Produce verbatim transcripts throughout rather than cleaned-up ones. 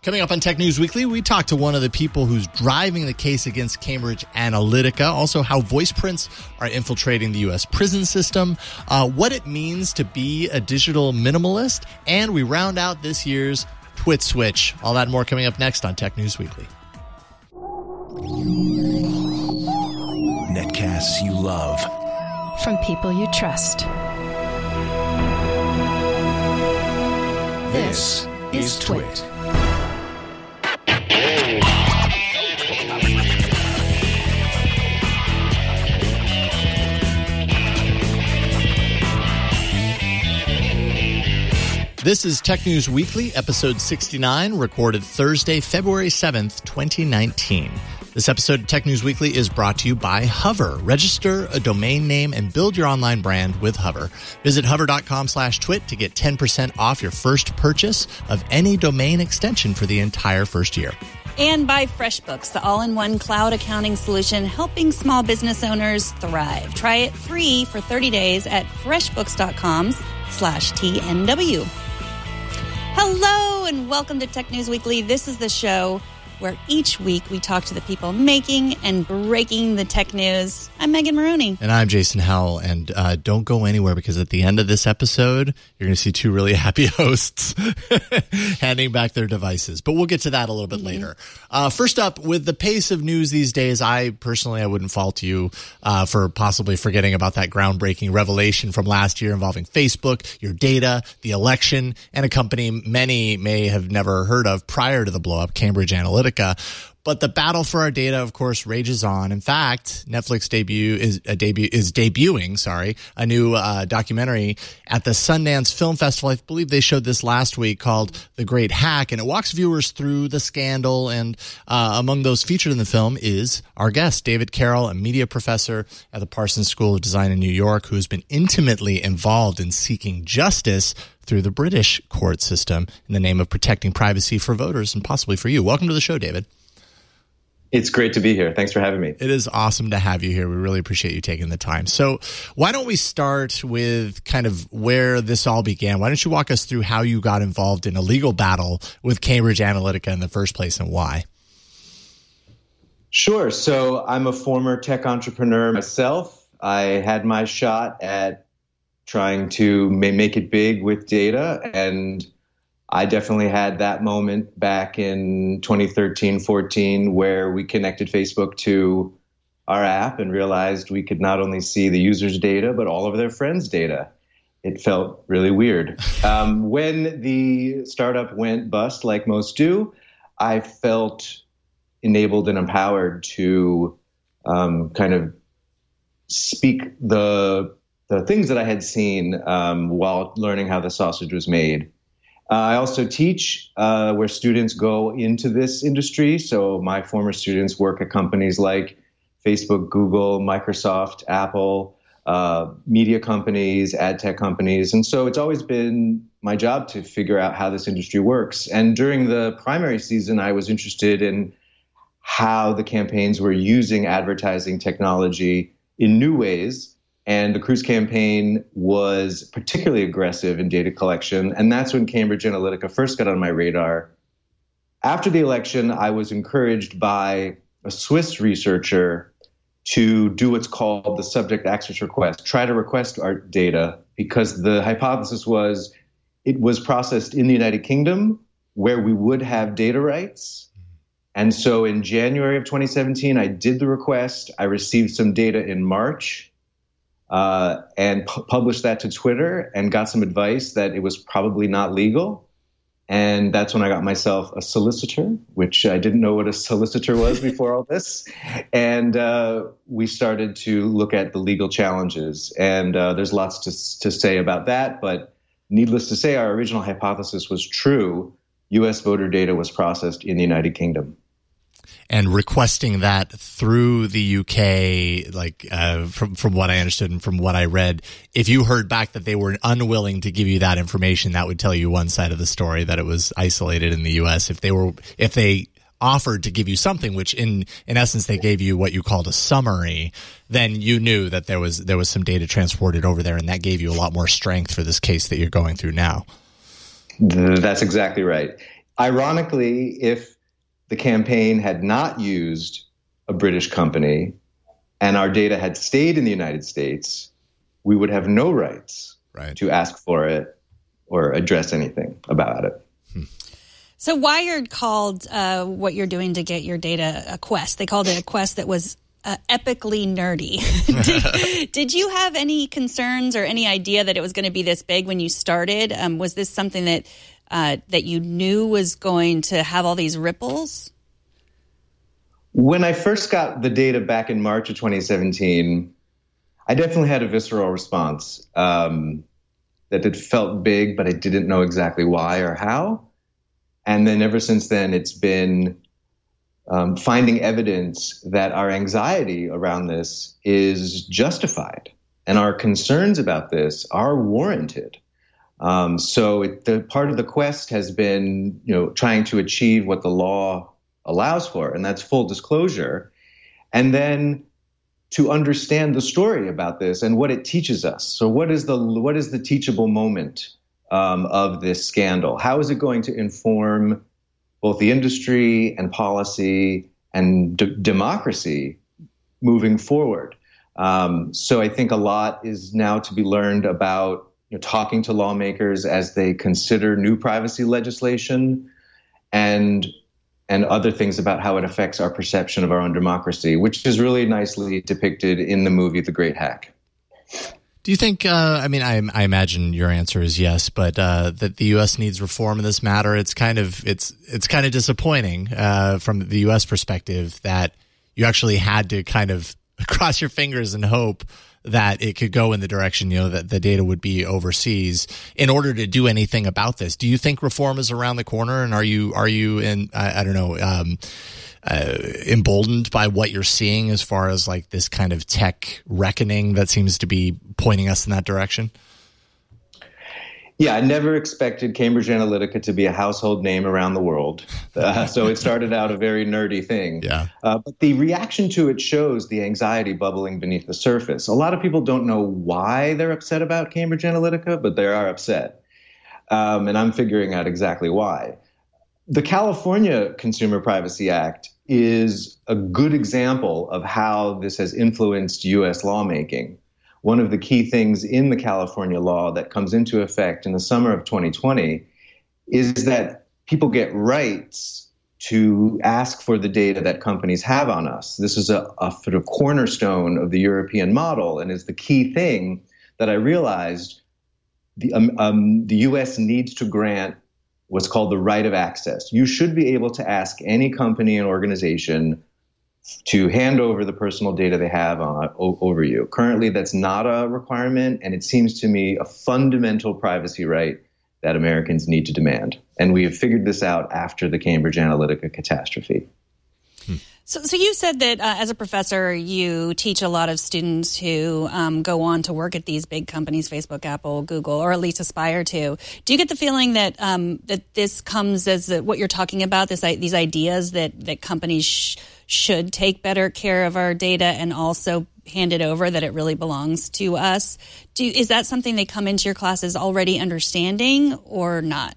Coming up on Tech News Weekly, we talk to one of the people who's driving the case against Cambridge Analytica, also how voice prints are infiltrating the U S prison system, uh, what it means to be a digital minimalist, and we round out this year's Twit Switch. All that and more coming up next on Tech News Weekly. Netcasts you love. From people you trust. This is Twit. This is Tech News Weekly, episode sixty-nine, recorded Thursday, February seventh, twenty nineteen. This episode of Tech News Weekly is brought to you by Hover. Register a domain name and build your online brand with Hover. Visit hover.com slash twit to get ten percent off your first purchase of any domain extension for the entire first year. And by FreshBooks, the all-in-one cloud accounting solution helping small business owners thrive. Try it free for thirty days at freshbooks.com slash TNW. Hello and welcome to Tech News Weekly. This is the show where each week we talk to the people making and breaking the tech news. I'm Megan Maroney. And I'm Jason Howell. And uh, don't go anywhere, because at the end of this episode, you're going to see two really happy hosts handing back their devices. But we'll get to that a little bit mm-hmm. later. Uh, first up, with the pace of news these days, I personally, I wouldn't fault you uh, for possibly forgetting about that groundbreaking revelation from last year involving Facebook, your data, the election, and a company many may have never heard of prior to the blow-up, Cambridge Analytica. But the battle for our data, of course, rages on. In fact, Netflix debut is a debut is debuting, sorry, a new uh, documentary at the Sundance Film Festival. I believe they showed this last week, called The Great Hack, and it walks viewers through the scandal. And uh, among those featured in the film is our guest, David Carroll, a media professor at the Parsons School of Design in New York, who has been intimately involved in seeking justice through the British court system in the name of protecting privacy for voters and possibly for you. Welcome to the show, David. It's great to be here. Thanks for having me. It is awesome to have you here. We really appreciate you taking the time. So why don't we start with kind of where this all began? Why don't you walk us through how you got involved in a legal battle with Cambridge Analytica in the first place and why? Sure. So I'm a former tech entrepreneur myself. I had my shot at trying to make it big with data, and I definitely had that moment back in twenty thirteen, fourteen, where we connected Facebook to our app and realized we could not only see the user's data, but all of their friends' data. It felt really weird. Um, when the startup went bust, like most do, I felt enabled and empowered to um, kind of speak the the things that I had seen um, while learning how the sausage was made. Uh, I also teach uh, where students go into this industry. So my former students work at companies like Facebook, Google, Microsoft, Apple, uh, media companies, ad tech companies. And so it's always been my job to figure out how this industry works. And during the primary season, I was interested in how the campaigns were using advertising technology in new ways. And the Cruz campaign was particularly aggressive in data collection. And that's when Cambridge Analytica first got on my radar. After the election, I was encouraged by a Swiss researcher to do what's called the subject access request, try to request our data, because the hypothesis was it was processed in the United Kingdom where we would have data rights. And so in January of twenty seventeen, I did the request. I received some data in March. Uh, and pu- published that to Twitter and got some advice that it was probably not legal. And that's when I got myself a solicitor, which I didn't know what a solicitor was before all this. And uh, we started to look at the legal challenges. And uh, there's lots to, to say about that. But needless to say, our original hypothesis was true. U S voter data was processed in the United Kingdom. And requesting that through the U K, like uh, from from what I understood and from what I read, if you heard back that they were unwilling to give you that information, that would tell you one side of the story, that it was isolated in the U S. If they were, if they offered to give you something, which in in essence they gave you what you called a summary, then you knew that there was there was some data transported over there, and that gave you a lot more strength for this case that you're going through now. That's exactly right. ironically, if the campaign had not used a British company and our data had stayed in the United States, we would have no rights right. to ask for it or address anything about it. Hmm. So Wired called uh, what you're doing to get your data a quest. They called it a quest that was uh, epically nerdy. did, did you have any concerns or any idea that it was going to be this big when you started? Um, was this something that uh, that you knew was going to have all these ripples? When I first got the data back in March of twenty seventeen, I definitely had a visceral response um, that it felt big, but I didn't know exactly why or how. And then ever since then, it's been um, finding evidence that our anxiety around this is justified and our concerns about this are warranted. Um, so it, the part of the quest has been, you know, trying to achieve what the law allows for, and that's full disclosure. And then to understand the story about this and what it teaches us. So what is the what is the teachable moment um, of this scandal? How is it going to inform both the industry and policy and d- democracy moving forward? Um, so I think a lot is now to be learned about, you know, talking to lawmakers as they consider new privacy legislation and and other things about how it affects our perception of our own democracy, which is really nicely depicted in the movie The Great Hack. Do you think, uh, I mean, I, I imagine your answer is yes, but uh, that the U S needs reform in this matter? It's kind of it's it's kind of disappointing uh, from the U S perspective that you actually had to kind of cross your fingers and hope that it could go in the direction, you know, that the data would be overseas in order to do anything about this. Do you think reform is around the corner? And are you, are you in, I, I don't know, um, uh, emboldened by what you're seeing as far as like this kind of tech reckoning that seems to be pointing us in that direction? Yeah, I never expected Cambridge Analytica to be a household name around the world. Uh, so it started out a very nerdy thing. Yeah. Uh, but the reaction to it shows the anxiety bubbling beneath the surface. A lot of people don't know why they're upset about Cambridge Analytica, but they are upset. Um, and I'm figuring out exactly why. The California Consumer Privacy Act is a good example of how this has influenced U S lawmaking. One of the key things in the California law that comes into effect in the summer of twenty twenty is that people get rights to ask for the data that companies have on us. This is a, a sort of cornerstone of the European model and is the key thing that I realized the, um, um, the U S needs to grant what's called the right of access. You should be able to ask any company and organization to hand over the personal data they have on, o- over you. Currently, that's not a requirement, and it seems to me a fundamental privacy right that Americans need to demand. And we have figured this out after the Cambridge Analytica catastrophe. Hmm. So, so you said that uh, as a professor, you teach a lot of students who um, go on to work at these big companies, Facebook, Apple, Google, or at least aspire to. Do you get the feeling that um, that this comes as a, what you're talking about, this these ideas that that companies sh- should take better care of our data and also hand it over, that it really belongs to us? Do is that something they come into your classes already understanding or not?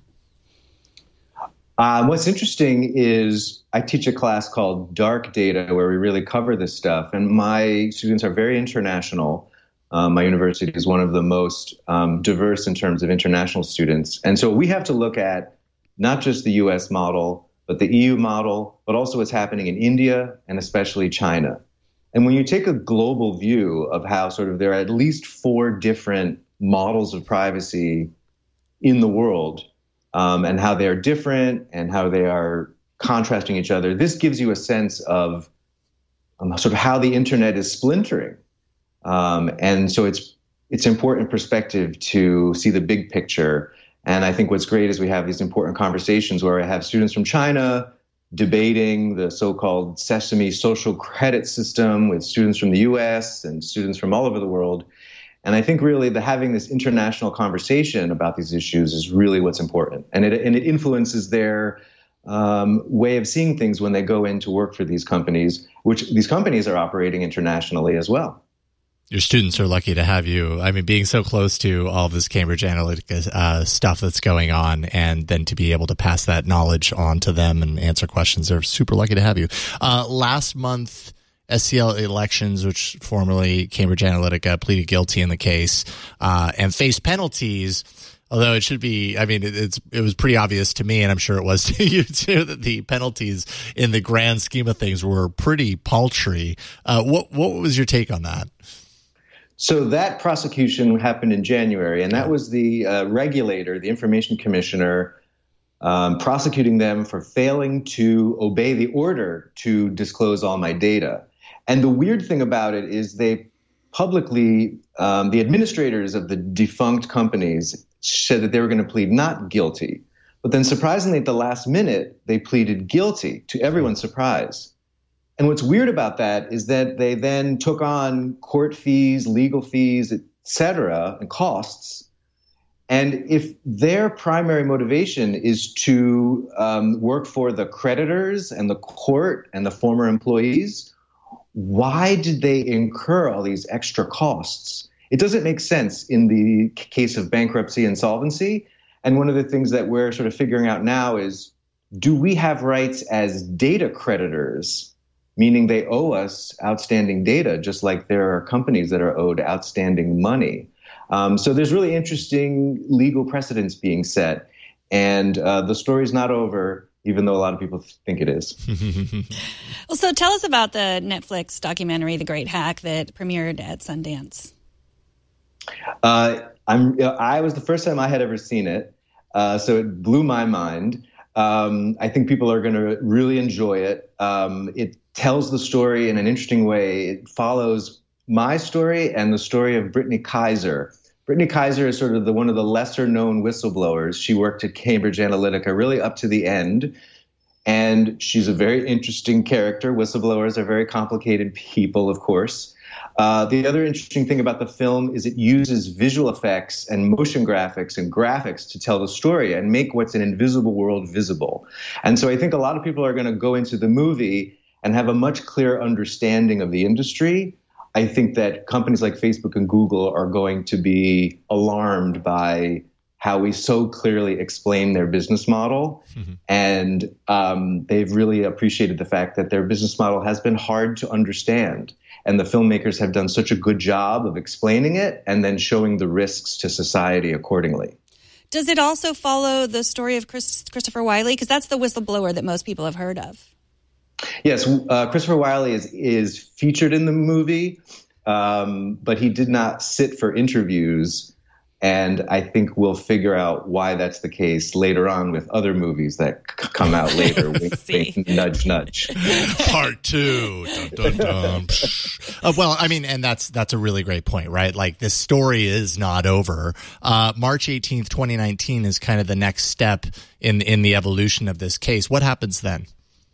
Uh, what's interesting is I teach a class called Dark Data where we really cover this stuff. And my students are very international. Um, my university is one of the most um, diverse in terms of international students. And so we have to look at not just the U S model, but the E U model, but also what's happening in India and especially China. And when you take a global view of how sort of there are at least four different models of privacy in the world, um, and how they're different and how they are contrasting each other, this gives you a sense of um, sort of how the internet is splintering. Um, and so it's it's important perspective to see the big picture. And I think what's great is we have these important conversations where I have students from China debating the so-called Sesame social credit system with students from the U S and students from all over the world. And I think really the having this international conversation about these issues is really what's important. And it and it influences their um, way of seeing things when they go in to work for these companies, which these companies are operating internationally as well. Your students are lucky to have you. I mean, being so close to all this Cambridge Analytica uh, stuff that's going on, and then to be able to pass that knowledge on to them and answer questions, they're super lucky to have you. Uh, last month, S C L Elections, which formerly Cambridge Analytica, pleaded guilty in the case uh, and faced penalties. Although it should be, I mean, it, it's it was pretty obvious to me, and I'm sure it was to you too, that the penalties in the grand scheme of things were pretty paltry. Uh, what what was your take on that? So that prosecution happened in January, and that was the uh, regulator, the information commissioner, um, prosecuting them for failing to obey the order to disclose all my data. And the weird thing about it is they publicly, um, the administrators of the defunct companies said that they were going to plead not guilty. But then surprisingly, at the last minute, they pleaded guilty, to everyone's surprise. And what's weird about that is that they then took on court fees, legal fees, et cetera, and costs. And if their primary motivation is to um, work for the creditors and the court and the former employees, why did they incur all these extra costs? It doesn't make sense in the case of bankruptcy and insolvency. And one of the things that we're sort of figuring out now is, do we have rights as data creditors, meaning they owe us outstanding data, just like there are companies that are owed outstanding money? Um, so there's really interesting legal precedents being set. And uh, the story's not over, even though a lot of people think it is. Well, so tell us about the Netflix documentary, The Great Hack, that premiered at Sundance. Uh, I'm, I was the first time I had ever seen it, uh, so it blew my mind. Um, I think people are going to really enjoy it. Um, it tells the story in an interesting way. It follows my story and the story of Brittany Kaiser. Brittany Kaiser is sort of the one of the lesser known whistleblowers. She worked at Cambridge Analytica really up to the end. And she's a very interesting character. Whistleblowers are very complicated people, of course. Uh, the other interesting thing about the film is it uses visual effects and motion graphics and graphics to tell the story and make what's an invisible world visible. And so I think a lot of people are going to go into the movie and have a much clearer understanding of the industry. I think that companies like Facebook and Google are going to be alarmed by how we so clearly explain their business model. Mm-hmm. And um, they've really appreciated the fact that their business model has been hard to understand. And the filmmakers have done such a good job of explaining it and then showing the risks to society accordingly. Does it also follow the story of Chris, Christopher Wiley? Because that's the whistleblower that most people have heard of. Yes, uh, Christopher Wiley is is featured in the movie, um, but he did not sit for interviews. And I think we'll figure out why that's the case later on with other movies that c- come out later. Wink, wink, nudge, nudge. Part two. Dun, dun, dun. uh, well, I mean, and that's that's a really great point, right? Like, this story is not over. Uh, March eighteenth, twenty nineteen is kind of the next step in in the evolution of this case. What happens then?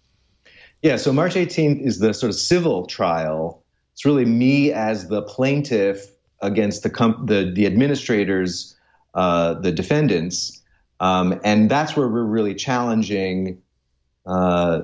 Yeah, so March eighteenth is the sort of civil trial. It's really me as the plaintiff against the comp- the, the administrators, uh, the defendants. Um, and that's where we're really challenging uh,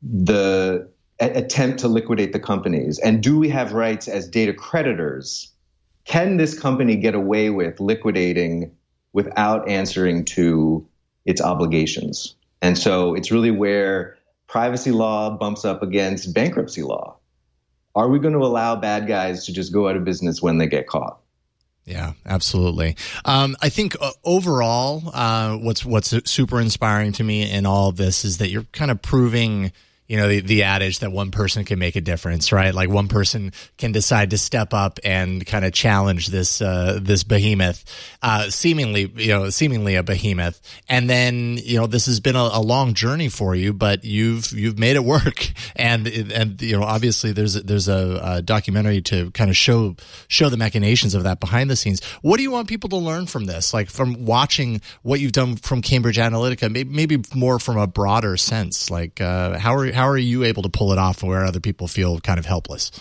the a- attempt to liquidate the companies. And do we have rights as data creditors? Can this company get away with liquidating without answering to its obligations? And so it's really where privacy law bumps up against bankruptcy law. Are we going to allow bad guys to just go out of business when they get caught? Yeah, absolutely. Um, I think uh, overall, uh, what's what's super inspiring to me in all of this is that you're kind of proving, you know, the, the adage that one person can make a difference, right? Like, one person can decide to step up and kind of challenge this uh, this behemoth, uh, seemingly, you know, seemingly a behemoth. And then, you know, this has been a, a long journey for you, but you've you've made it work. And and you know, obviously, there's there's a, a documentary to kind of show show the machinations of that behind the scenes. What do you want people to learn from this? Like, from watching what you've done from Cambridge Analytica, maybe maybe more from a broader sense. Like, uh, how are How are you able to pull it off where other people feel kind of helpless?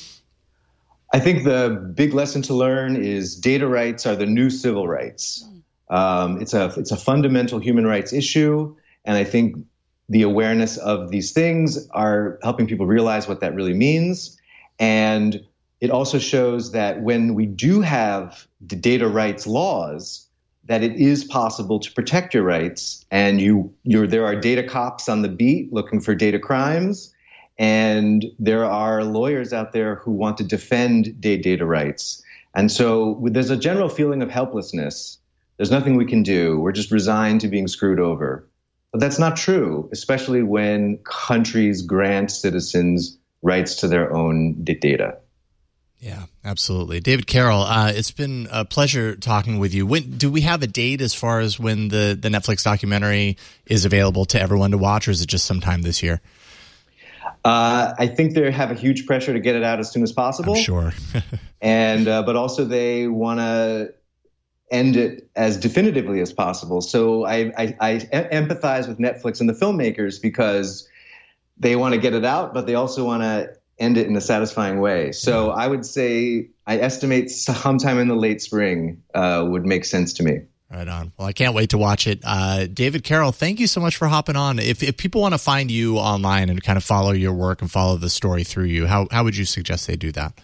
I think the big lesson to learn is data rights are the new civil rights. Um, it's a it's a fundamental human rights issue, and I think the awareness of these things are helping people realize what that really means. And it also shows that when we do have the data rights laws, that it is possible to protect your rights, and you, you're, there are data cops on the beat looking for data crimes, and there are lawyers out there who want to defend data rights. And so there's a general feeling of helplessness. There's nothing we can do. We're just resigned to being screwed over. But that's not true, especially when countries grant citizens rights to their own data. Yeah, absolutely. David Carroll, uh, it's been a pleasure talking with you. When, do we have a date as far as when the, the Netflix documentary is available to everyone to watch, or is it just sometime this year? Uh, I think they have a huge pressure to get it out as soon as possible. I'm sure. and uh, but also they want to end it as definitively as possible. So I, I, I empathize with Netflix and the filmmakers, because they want to get it out, but they also want to end it in a satisfying way. So I would say I estimate sometime in the late spring uh, would make sense to me. Right on. Well, I can't wait to watch it. Uh, David Carroll, thank you so much for hopping on. If if people want to find you online and kind of follow your work and follow the story through you, how how would you suggest they do that?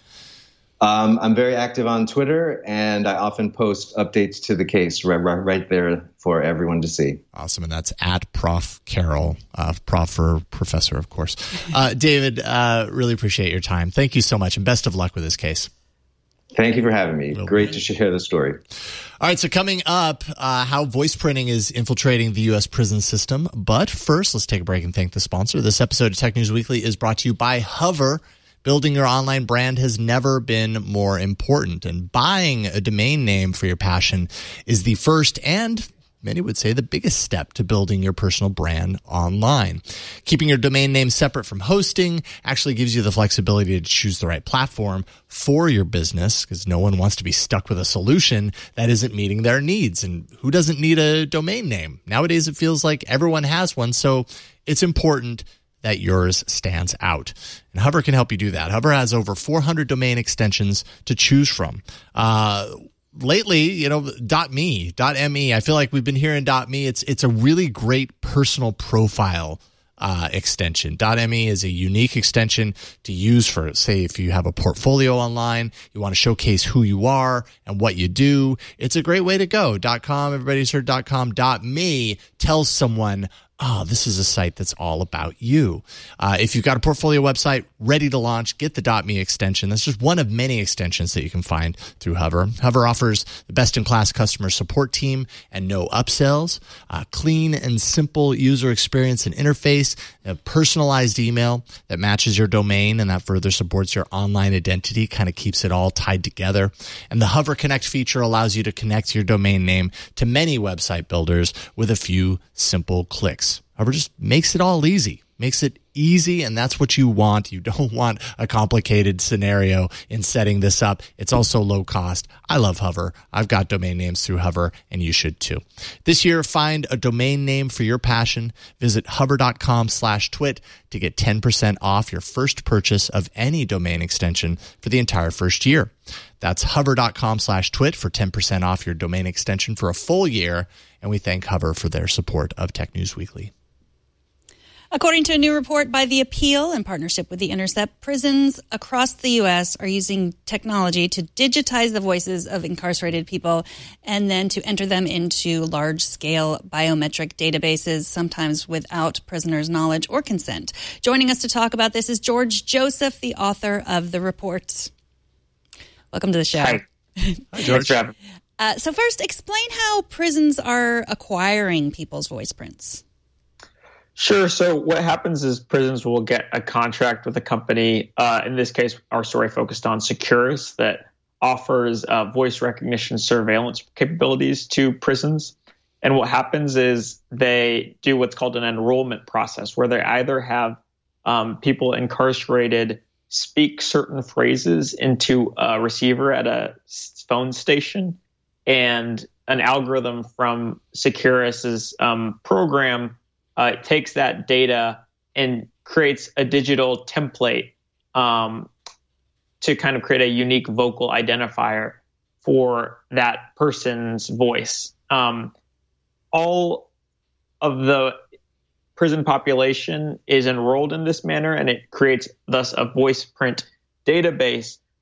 Um, I'm very active on Twitter, and I often post updates to the case right, right, right there for everyone to see. Awesome. And that's at Prof Carroll, uh, Prof for professor, of course. Uh, David, uh, really appreciate your time. Thank you so much, and best of luck with this case. Thank you for having me. Well, Great to share the story. All right, so coming up, uh, how voice printing is infiltrating the U S prison system. But first, let's take a break and thank the sponsor. This episode of Tech News Weekly is brought to you by Hover. Building your online brand has never been more important, and buying a domain name for your passion is the first and, many would say, the biggest step to building your personal brand online. Keeping your domain name separate from hosting actually gives you the flexibility to choose the right platform for your business, because no one wants to be stuck with a solution that isn't meeting their needs. And who doesn't need a domain name? Nowadays, it feels like everyone has one, so it's important that yours stands out. And Hover can help you do that. Hover has over four hundred domain extensions to choose from. Uh, lately, you know, .me, .me, I feel like we've been hearing .me. It's it's a really great personal profile uh, extension. .me is a unique extension to use for, say, if you have a portfolio online, you want to showcase who you are and what you do. It's a great way to go. .com, everybody's heard .com. .me tells someone, oh, this is a site that's all about you. Uh, if you've got a portfolio website ready to launch, get the .me extension. That's just one of many extensions that you can find through Hover. Hover offers the best-in-class customer support team and no upsells, uh, clean and simple user experience and interface, a personalized email that matches your domain and that further supports your online identity, kind of keeps it all tied together. And the Hover Connect feature allows you to connect your domain name to many website builders with a few simple clicks. Hover just makes it all easy, makes it easy, and that's what you want. You don't want a complicated scenario in setting this up. It's also low cost. I love Hover. I've got domain names through Hover, and you should too. This year, find a domain name for your passion. Visit hover.com slash twit to get ten percent off your first purchase of any domain extension for the entire first year. That's hover.com slash twit for ten percent off your domain extension for a full year. And we thank Hover for their support of Tech News Weekly. According to a new report by The Appeal in partnership with The Intercept, prisons across the U S are using technology to digitize the voices of incarcerated people and then to enter them into large-scale biometric databases, sometimes without prisoners' knowledge or consent. Joining us to talk about this is George Joseph, the author of the report. Welcome to the show. Hi. Hi, George. Uh, so first, explain how prisons are acquiring people's voice prints. Sure. So what happens is prisons will get a contract with a company. Uh, in this case, our story focused on Securus that offers uh, voice recognition surveillance capabilities to prisons. And what happens is they do what's called an enrollment process, where they either have um, people incarcerated speak certain phrases into a receiver at a phone station, and an algorithm from Securus's um, program uh, takes that data and creates a digital template um, to kind of create a unique vocal identifier for that person's voice. Um, all of the prison population is enrolled in this manner, and it creates thus a voice print database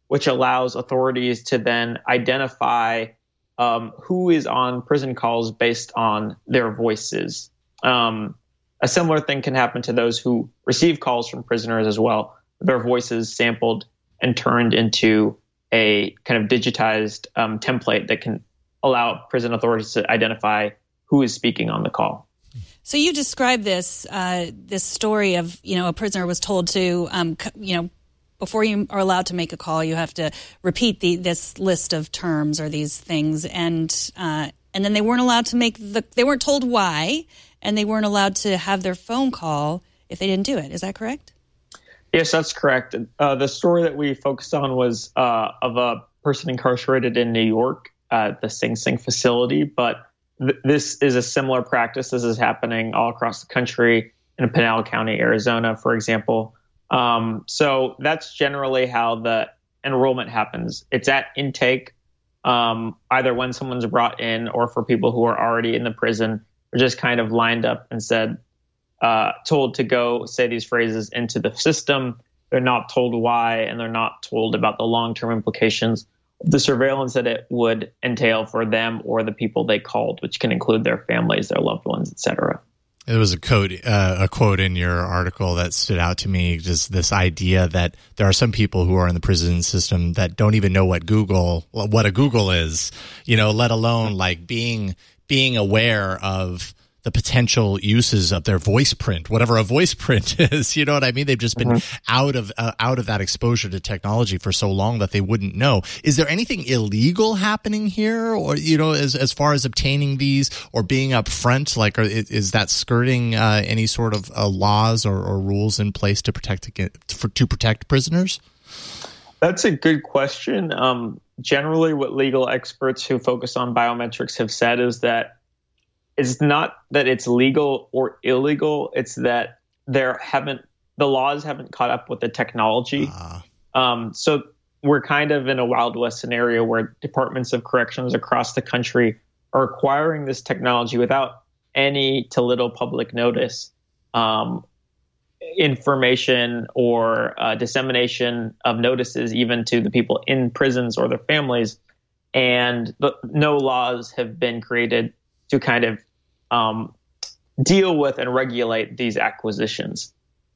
which allows authorities to then identify um, who is on prison calls based on their voices. Um, a similar thing can happen to those who receive calls from prisoners as well. Their voices sampled and turned into a kind of digitized um, template that can allow prison authorities to identify who is speaking on the call. So you described this uh, this story of, you know, a prisoner was told to, um, you know, before you are allowed to make a call, you have to repeat the this list of terms or these things, and uh, and then they weren't allowed to make the they weren't told why, and they weren't allowed to have their phone call if they didn't do it. Is that correct? Yes, that's correct. Uh, the story that we focused on was uh, of a person incarcerated in New York at the Sing Sing facility, but th- this is a similar practice. This is happening all across the country in Pinal County, Arizona, for example. Um, so that's generally how the enrollment happens. It's at intake, um, either when someone's brought in or for people who are already in the prison, are just kind of lined up and said, uh, told to go say these phrases into the system. They're not told why, and they're not told about the long-term implications of the surveillance that it would entail for them or the people they called, which can include their families, their loved ones, et cetera. There was a quote, uh, a quote in your article that stood out to me, just this idea that there are some people who are in the prison system that don't even know what Google, what a Google is, you know, let alone like being, being aware of the potential uses of their voice print, whatever a voice print is. You know what I mean? They've just been mm-hmm. out of uh, out of that exposure to technology for so long that they wouldn't know. Is there anything illegal happening here, or you know, as as far as obtaining these or being upfront? Like, are, is that skirting uh, any sort of uh, laws or, or rules in place to protect for, to protect prisoners? That's a good question. Um, generally, what legal experts who focus on biometrics have said is that it's not that it's legal or illegal. It's that there haven't the laws haven't caught up with the technology. Uh. Um, so we're kind of in a Wild West scenario where departments of corrections across the country are acquiring this technology without any to little public notice, um, information or uh, dissemination of notices even to the people in prisons or their families. And the, no laws have been created to kind of um, deal with and regulate these acquisitions.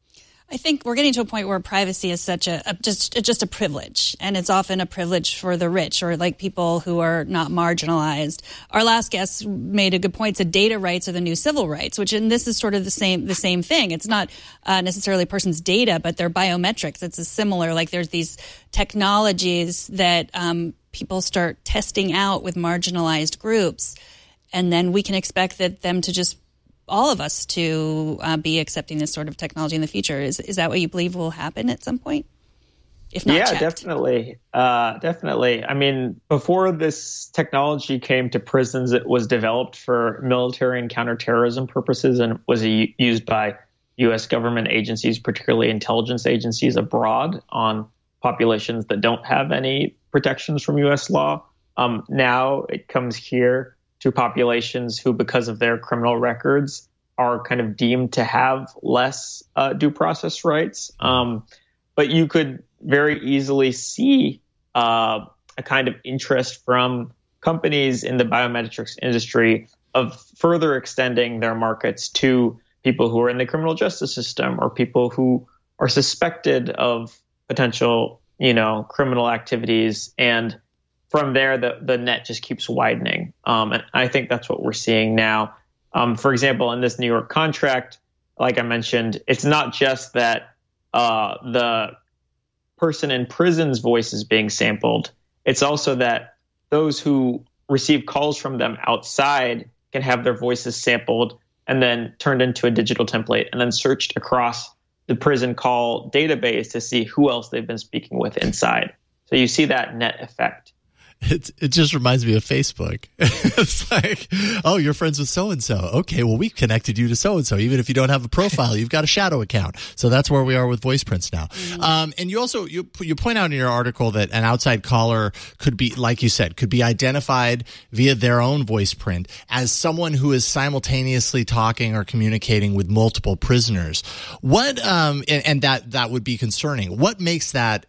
I think we're getting to a point where privacy is such a, a just just a privilege, and it's often a privilege for the rich or like people who are not marginalized. Our last guest made a good point. Said data rights are the new civil rights, which and this is sort of the same the same thing. It's not uh, necessarily a person's data, but their biometrics. It's a similar like there's these technologies that um, people start testing out with marginalized groups, and then we can expect that them to just all of us to uh, be accepting this sort of technology in the future. Is is that what you believe will happen at some point? If not, yeah, checked? definitely, uh, definitely. I mean, before this technology came to prisons, it was developed for military and counterterrorism purposes, and was a, used by U S government agencies, particularly intelligence agencies abroad, on populations that don't have any protections from U S law. Um, now it comes here to populations who, because of their criminal records, are kind of deemed to have less uh, due process rights. Um, but you could very easily see uh, a kind of interest from companies in the biometrics industry of further extending their markets to people who are in the criminal justice system or people who are suspected of potential, you know, criminal activities. And from there, the, the net just keeps widening. Um, and I think that's what we're seeing now. Um, for example, in this New York contract, like I mentioned, it's not just that uh, the person in prison's voice is being sampled. It's also that those who receive calls from them outside can have their voices sampled and then turned into a digital template and then searched across the prison call database to see who else they've been speaking with inside. So you see that net effect. It it just reminds me of Facebook. It's like, oh, you're friends with so-and-so. Okay, well, we've connected you to so-and-so. Even if you don't have a profile, you've got a shadow account. So that's where we are with voice prints now. Mm-hmm. Um, and you also, you you point out in your article that an outside caller could be, like you said, could be identified via their own voice print as someone who is simultaneously talking or communicating with multiple prisoners. What, um, and, and that, that would be concerning. What makes that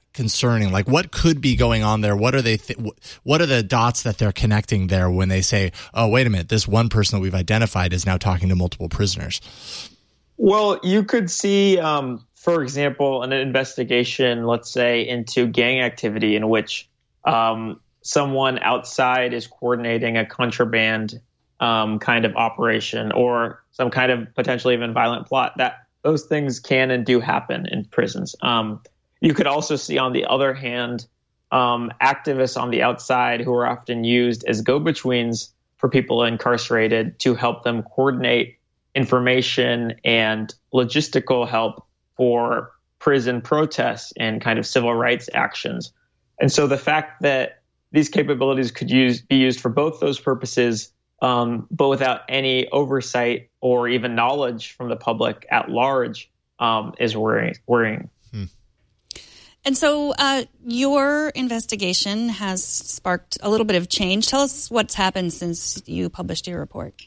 concerning? Like, what could be going on there? What are they? Th- what are the dots that they're connecting there when they say, "Oh, wait a minute, this one person that we've identified is now talking to multiple prisoners"? Well, you could see, um, for example, an investigation, let's say, into gang activity in which um, someone outside is coordinating a contraband um, kind of operation or some kind of potentially even violent plot. That those things can and do happen in prisons. Um, you could also see, on the other hand, um, activists on the outside who are often used as go-betweens for people incarcerated to help them coordinate information and logistical help for prison protests and kind of civil rights actions. And so the fact that these capabilities could use be used for both those purposes, um, but without any oversight or even knowledge from the public at large, um, is worrying. worrying. Hmm. And so uh, your investigation has sparked a little bit of change. Tell us what's happened since you published your report.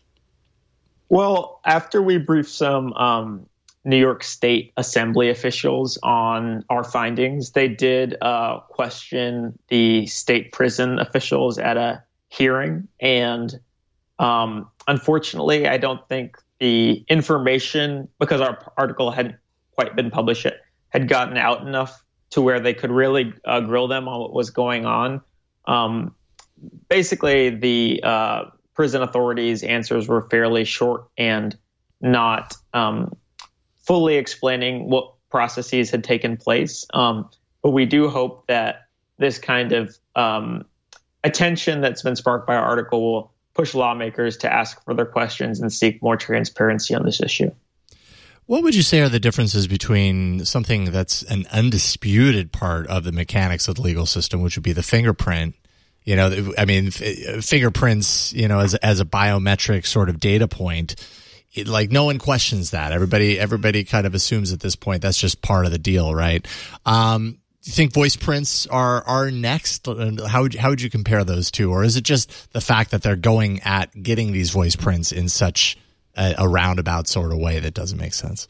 Well, after we briefed some um, New York State Assembly officials on our findings, they did uh, question the state prison officials at a hearing. And um, unfortunately, I don't think the information, because our article hadn't quite been published yet, had gotten out enough to where they could really uh, grill them on what was going on. Um, basically, the uh, prison authorities' answers were fairly short and not um, fully explaining what processes had taken place. Um, but we do hope that this kind of um, attention that's been sparked by our article will push lawmakers to ask further questions and seek more transparency on this issue. What would you say are the differences between something that's an undisputed part of the mechanics of the legal system, which would be the fingerprint? You know, I mean, f- fingerprints, you know, as as a biometric sort of data point, it, like no one questions that. Everybody, everybody kind of assumes at this point that's just part of the deal, right? Um, do you think voice prints are are next? How would how would you compare those two, or is it just the fact that they're going at getting these voice prints in such a, a roundabout sort of way that doesn't make sense?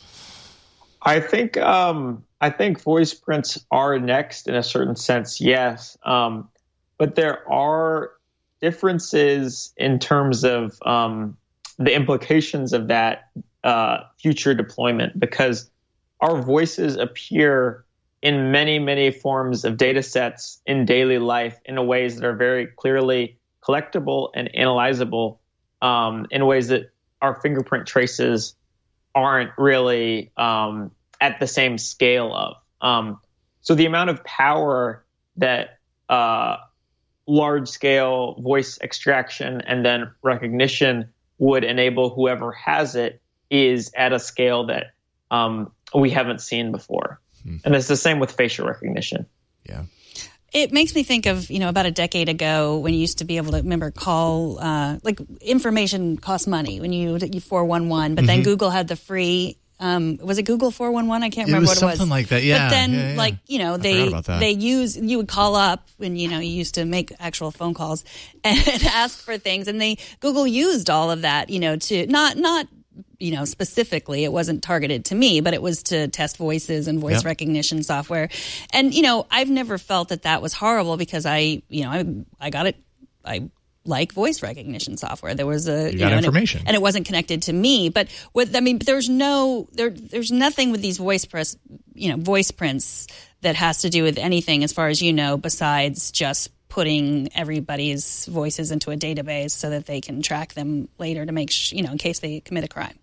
I think um, I think voice prints are next in a certain sense, yes. Um, But there are differences in terms of um, the implications of that uh, future deployment, because our voices appear in many, many forms of data sets in daily life in ways that are very clearly collectible and analyzable, um, in ways that our fingerprint traces aren't really um, at the same scale of. Um, so the amount of power that uh, large-scale voice extraction and then recognition would enable whoever has it is at a scale that um, we haven't seen before. Hmm. And it's the same with facial recognition. Yeah. It makes me think of, you know, about a decade ago when you used to be able to, remember, call, uh, like, information cost money when you, you four one one, but mm-hmm. then Google had the free, um, was it Google four one one? I can't remember it was what it was. Something like that, yeah. But then, yeah, yeah. like, you know, I they they use, you would call up when, you know, you used to make actual phone calls and ask for things, and they, Google used all of that, you know, to, not, not, you know, specifically, it wasn't targeted to me, but it was to test voices and voice yep. recognition software. And, you know, I've never felt that that was horrible because I, you know, I, I got it. I like voice recognition software. There was a, you, you got know, information and it, and it wasn't connected to me. But with, I mean, there's no, there, there's nothing with these voice press, you know, voice prints that has to do with anything as far as you know, besides just putting everybody's voices into a database so that they can track them later to make, sh- you know, in case they commit a crime.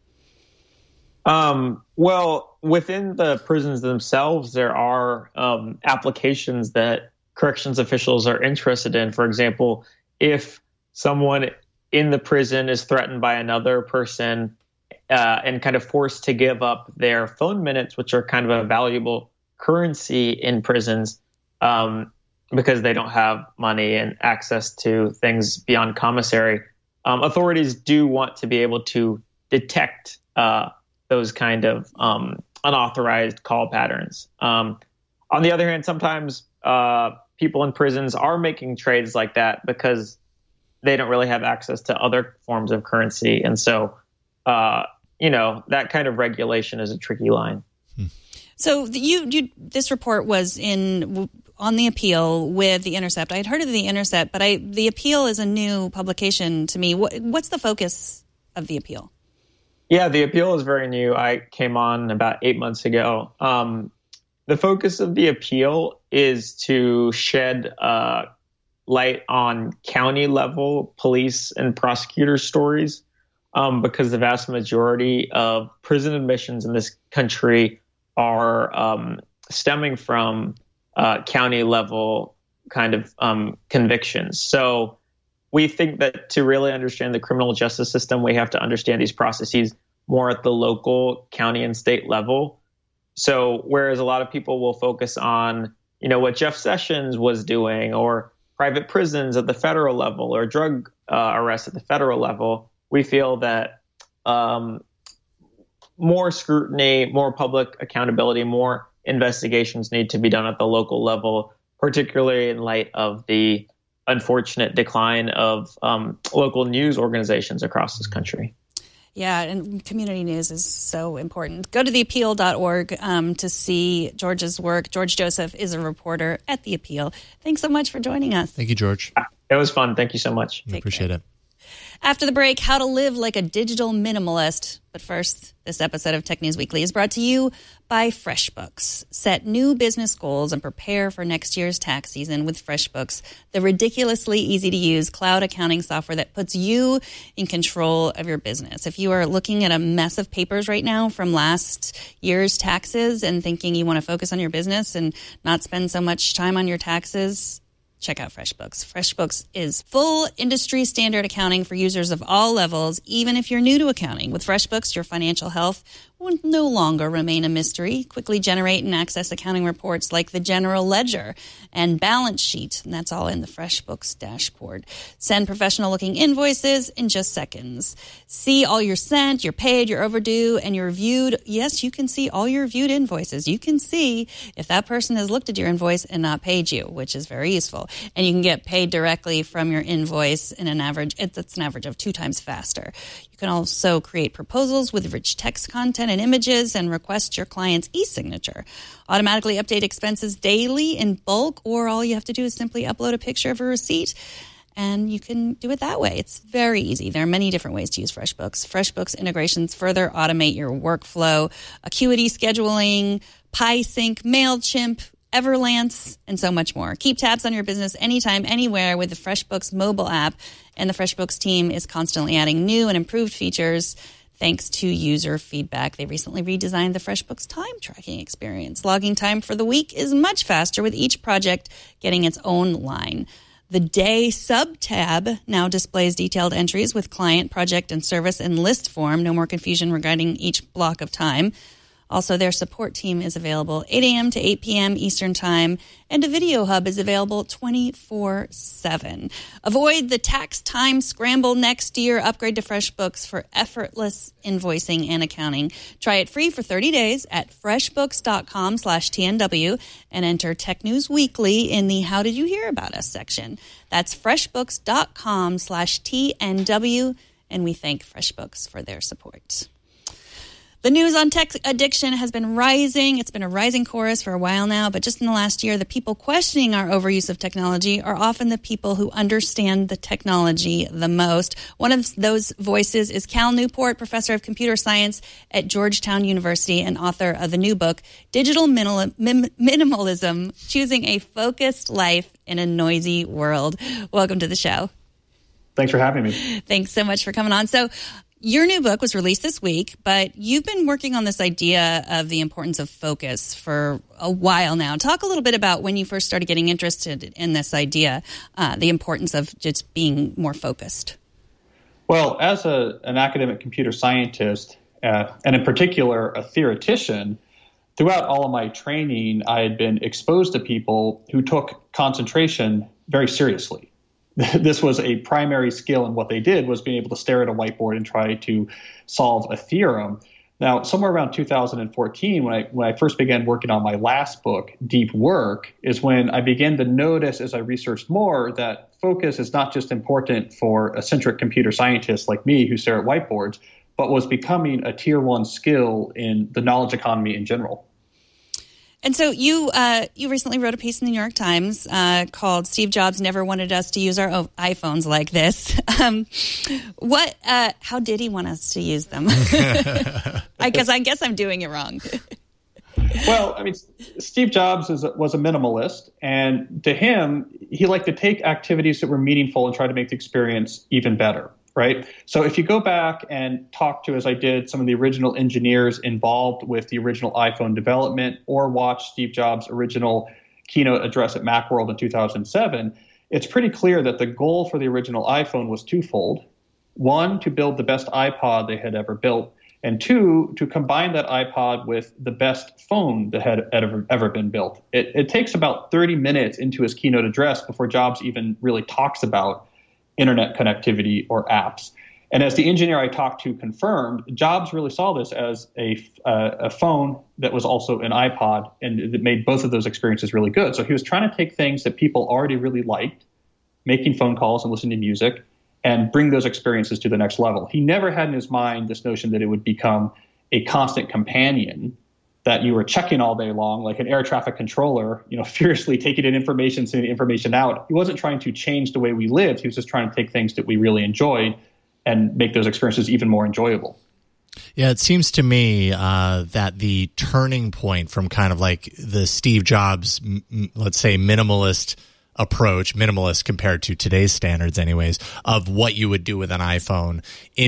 Um, well, within the prisons themselves, there are um, applications that corrections officials are interested in. For example, if someone in the prison is threatened by another person uh, and kind of forced to give up their phone minutes, which are kind of a valuable currency in prisons um, because they don't have money and access to things beyond commissary, um, authorities do want to be able to detect uh those kind of um, unauthorized call patterns. Um, on the other hand, sometimes uh, people in prisons are making trades like that because they don't really have access to other forms of currency. And so, uh, you know, that kind of regulation is a tricky line. So the, you, you, this report was in on The Appeal with The Intercept. I had heard of The Intercept, but I, The Appeal is a new publication to me. What, what's the focus of The Appeal? Yeah, The Appeal is very new. I came on about eight months ago. Um, the focus of The Appeal is to shed uh, light on county level police and prosecutor stories, um, because the vast majority of prison admissions in this country are um, stemming from uh, county level kind of um, convictions. So we think that to really understand the criminal justice system, we have to understand these processes more at the local, county, and state level. So whereas a lot of people will focus on, you know, what Jeff Sessions was doing, or private prisons at the federal level, or drug uh, arrests at the federal level, we feel that um, more scrutiny, more public accountability, more investigations need to be done at the local level, particularly in light of the unfortunate decline of um, local news organizations across this country. Yeah, and community news is so important. Go to the appeal dot org um, to see George's work. George Joseph is a reporter at The Appeal. Thanks so much for joining us. Thank you, George. It was fun. Thank you so much. I appreciate care. it. After the break, how to live like a digital minimalist. But first, this episode of Tech News Weekly is brought to you by FreshBooks. Set new business goals and prepare for next year's tax season with FreshBooks, the ridiculously easy-to-use cloud accounting software that puts you in control of your business. If you are looking at a mess of papers right now from last year's taxes and thinking you want to focus on your business and not spend so much time on your taxes, check out FreshBooks. FreshBooks is full industry standard accounting for users of all levels, even if you're new to accounting. With FreshBooks, your financial health will no longer remain a mystery. Quickly generate and access accounting reports like the general ledger and balance sheet, and that's all in the FreshBooks dashboard. Send professional-looking invoices in just seconds. See all your sent, your paid, your overdue, and your reviewed. Yes, you can see all your reviewed invoices. You can see if that person has looked at your invoice and not paid you, which is very useful. And you can get paid directly from your invoice in an average, it's, it's an average of two times faster. You can also create proposals with rich text content and images and request your client's e-signature. Automatically update expenses daily in bulk, or all you have to do is simply upload a picture of a receipt, and you can do it that way. It's very easy. There are many different ways to use FreshBooks. FreshBooks integrations further automate your workflow, Acuity scheduling, PieSync, MailChimp, Everlance, and so much more. Keep tabs on your business anytime, anywhere with the FreshBooks mobile app, and the FreshBooks team is constantly adding new and improved features thanks to user feedback. They recently redesigned the FreshBooks time tracking experience. Logging time for the week is much faster, with each project getting its own line. The Day sub-tab now displays detailed entries with client, project, and service in list form. No more confusion regarding each block of time. Also, their support team is available eight a.m. to eight p.m. Eastern Time, and a video hub is available twenty-four seven. Avoid the tax time scramble next year. Upgrade to FreshBooks for effortless invoicing and accounting. Try it free for thirty days at freshbooks.com slash TNW and enter Tech News Weekly in the How Did You Hear About Us section. That's freshbooks.com slash TNW, and we thank FreshBooks for their support. The news on tech addiction has been rising. It's been a rising chorus for a while now, but just in the last year, the people questioning our overuse of technology are often the people who understand the technology the most. One of those voices is Cal Newport, professor of computer science at Georgetown University and author of the new book, Digital Minimal- Mim- Minimalism, Choosing a Focused Life in a Noisy World. Welcome to the show. Thanks for having me. Thanks so much for coming on. So, your new book was released this week, but you've been working on this idea of the importance of focus for a while now. Talk a little bit about when you first started getting interested in this idea, uh, the importance of just being more focused. Well, as a, an academic computer scientist, uh, and in particular a theoretician, throughout all of my training, I had been exposed to people who took concentration very seriously. This was a primary skill, and what they did was being able to stare at a whiteboard and try to solve a theorem. Now, somewhere around two thousand fourteen, when I when I first began working on my last book, Deep Work, is when I began to notice as I researched more that focus is not just important for eccentric computer scientists like me who stare at whiteboards, but was becoming a tier one skill in the knowledge economy in general. And so you uh, you recently wrote a piece in the New York Times uh, called "Steve Jobs Never Wanted Us to Use Our o- iPhones Like This." Um, what? Uh, how did he want us to use them? Because I, I guess I'm doing it wrong. Well, I mean, Steve Jobs is, was a minimalist, and to him, he liked to take activities that were meaningful and try to make the experience even better. Right. So if you go back and talk to, as I did, some of the original engineers involved with the original iPhone development, or watch Steve Jobs' original keynote address at Macworld in two thousand seven, it's pretty clear that the goal for the original iPhone was twofold. One, to build the best iPod they had ever built, and two, to combine that iPod with the best phone that had ever, ever been built. It, it takes about thirty minutes into his keynote address before Jobs even really talks about internet connectivity or apps. And as the engineer I talked to confirmed, Jobs really saw this as a, uh, a phone that was also an iPod, and it made both of those experiences really good. So he was trying to take things that people already really liked, making phone calls and listening to music, and bring those experiences to the next level. He never had in his mind this notion that it would become a constant companion that you were checking all day long, like an air traffic controller, you know, furiously taking in information, sending information out. He wasn't trying to change the way we lived. He was just trying to take things that we really enjoyed and make those experiences even more enjoyable. Yeah, it seems to me uh, that the turning point from kind of like the Steve Jobs, m- let's say, minimalist approach, minimalist compared to today's standards anyways, of what you would do with an iPhone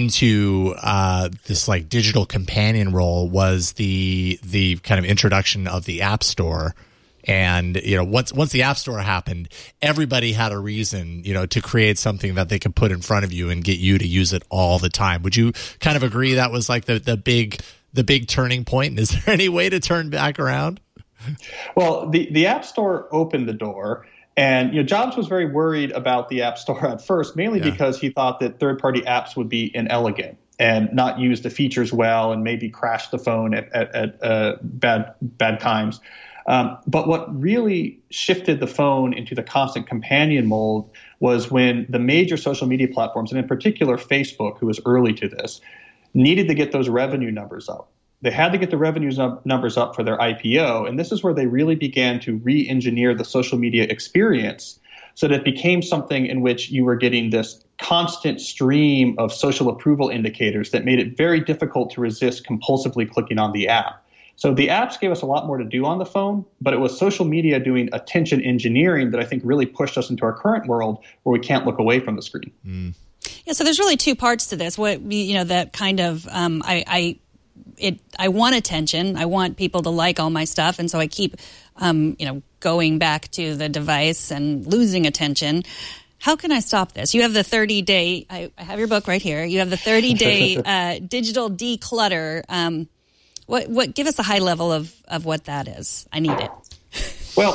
into uh, this like digital companion role was the the kind of introduction of the App Store. And, you know, once once the App Store happened, everybody had a reason, you know, to create something that they could put in front of you and get you to use it all the time. Would you kind of agree that was like the, the big the big turning point? Is there any way to turn back around? Well, the, the App Store opened the door. And, you know, Jobs was very worried about the App Store at first, mainly yeah. because he thought that third-party apps would be inelegant and not use the features well and maybe crash the phone at, at, at uh, bad bad times. Um, but what really shifted the phone into the constant companion mold was when the major social media platforms, and in particular Facebook, who was early to this, needed to get those revenue numbers up. They had to get the revenue numbers up for their I P O, and this is where they really began to re-engineer the social media experience so that it became something in which you were getting this constant stream of social approval indicators that made it very difficult to resist compulsively clicking on the app. So the apps gave us a lot more to do on the phone, but it was social media doing attention engineering that I think really pushed us into our current world where we can't look away from the screen. Mm. Yeah, so there's really two parts to this. What you know, that kind of um, I. I It, I want attention. I want people to like all my stuff. And so I keep, um, you know, going back to the device and losing attention. How can I stop this? You have the thirty day, I, I have your book right here. You have the thirty day uh, digital declutter. Um, what, what, give us a high level of, of what that is. I need it. Well,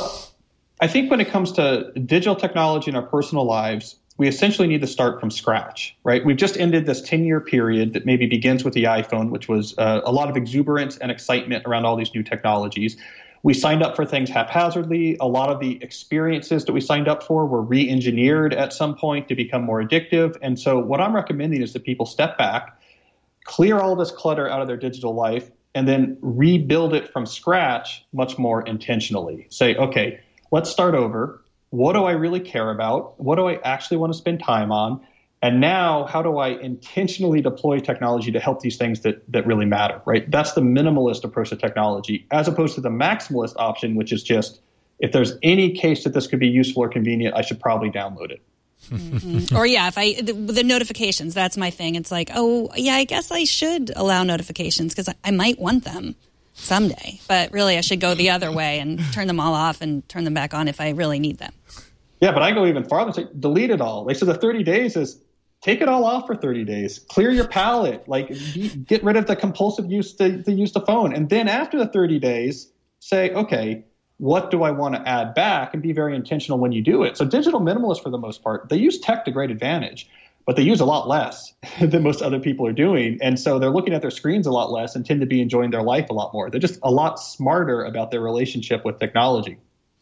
I think when it comes to digital technology in our personal lives, we essentially need to start from scratch, right? We've just ended this ten-year period that maybe begins with the iPhone, which was uh, a lot of exuberance and excitement around all these new technologies. We signed up for things haphazardly. A lot of the experiences that we signed up for were re-engineered at some point to become more addictive. And so what I'm recommending is that people step back, clear all this clutter out of their digital life, and then rebuild it from scratch much more intentionally. Say, okay, let's start over. What do I really care about? What do I actually want to spend time on? And now, how do I intentionally deploy technology to help these things that, that really matter, right? That's the minimalist approach to technology, as opposed to the maximalist option, which is just, if there's any case that this could be useful or convenient, I should probably download it. Mm-hmm. Or yeah, if I the, the notifications, that's my thing. It's like, oh yeah, I guess I should allow notifications because I, I might want them someday, but really I should go the other way and turn them all off and turn them back on if I really need them. Yeah, but I go even farther. Say, delete it all. Like, so the thirty days is take it all off for thirty days. Clear your palette. Like, be, get rid of the compulsive use to, to use the phone. And then after the thirty days, say, okay, what do I want to add back? And be very intentional when you do it. So digital minimalists, for the most part, they use tech to great advantage, but they use a lot less than most other people are doing. And so they're looking at their screens a lot less and tend to be enjoying their life a lot more. They're just a lot smarter about their relationship with technology.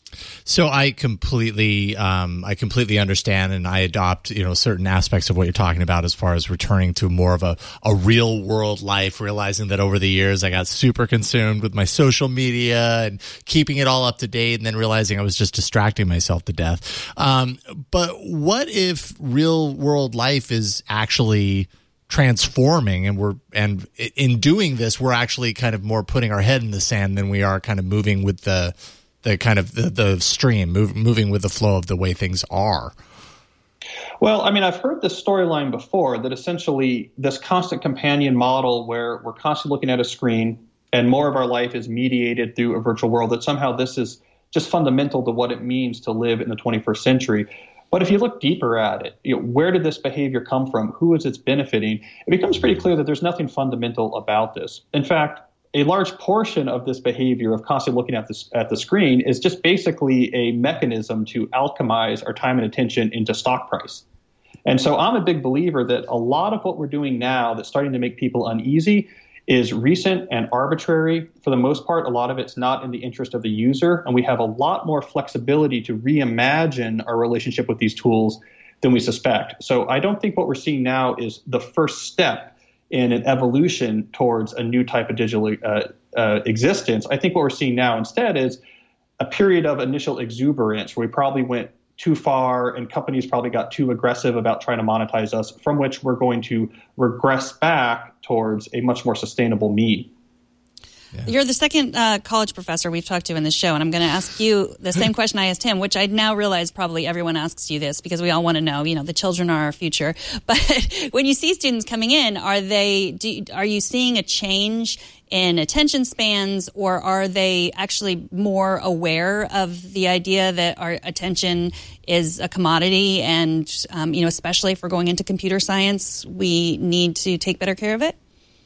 So I completely, um, I completely understand, and I adopt, you know, certain aspects of what you're talking about as far as returning to more of a, a real world life, realizing that over the years I got super consumed with my social media and keeping it all up to date, and then realizing I was just distracting myself to death. Um, but what if real world life is actually transforming, and we're and in doing this, we're actually kind of more putting our head in the sand than we are kind of moving with the the kind of the, the stream, move, moving with the flow of the way things are? Well, I mean, I've heard this storyline before, that essentially this constant companion model where we're constantly looking at a screen and more of our life is mediated through a virtual world, that somehow this is just fundamental to what it means to live in the twenty-first century. But if you look deeper at it, you know, where did this behavior come from? Who is it benefiting? It becomes pretty clear that there's nothing fundamental about this. In fact, a large portion of this behavior of constantly looking at this at the screen is just basically a mechanism to alchemize our time and attention into stock price. And so I'm a big believer that a lot of what we're doing now that's starting to make people uneasy is recent and arbitrary. For the most part, a lot of it's not in the interest of the user, and we have a lot more flexibility to reimagine our relationship with these tools than we suspect. So I don't think what we're seeing now is the first step in an evolution towards a new type of digital uh, uh, existence. I think what we're seeing now instead is a period of initial exuberance where we probably went too far and companies probably got too aggressive about trying to monetize us, from which we're going to regress back towards a much more sustainable mean. Yeah. You're the second uh, college professor we've talked to in this show, and I'm going to ask you the same question I asked him, which I now realize probably everyone asks you this because we all want to know, you know, the children are our future. But when you see students coming in, are they, do, are you seeing a change in attention spans, or are they actually more aware of the idea that our attention is a commodity, and, um, you know, especially if we're going into computer science, we need to take better care of it?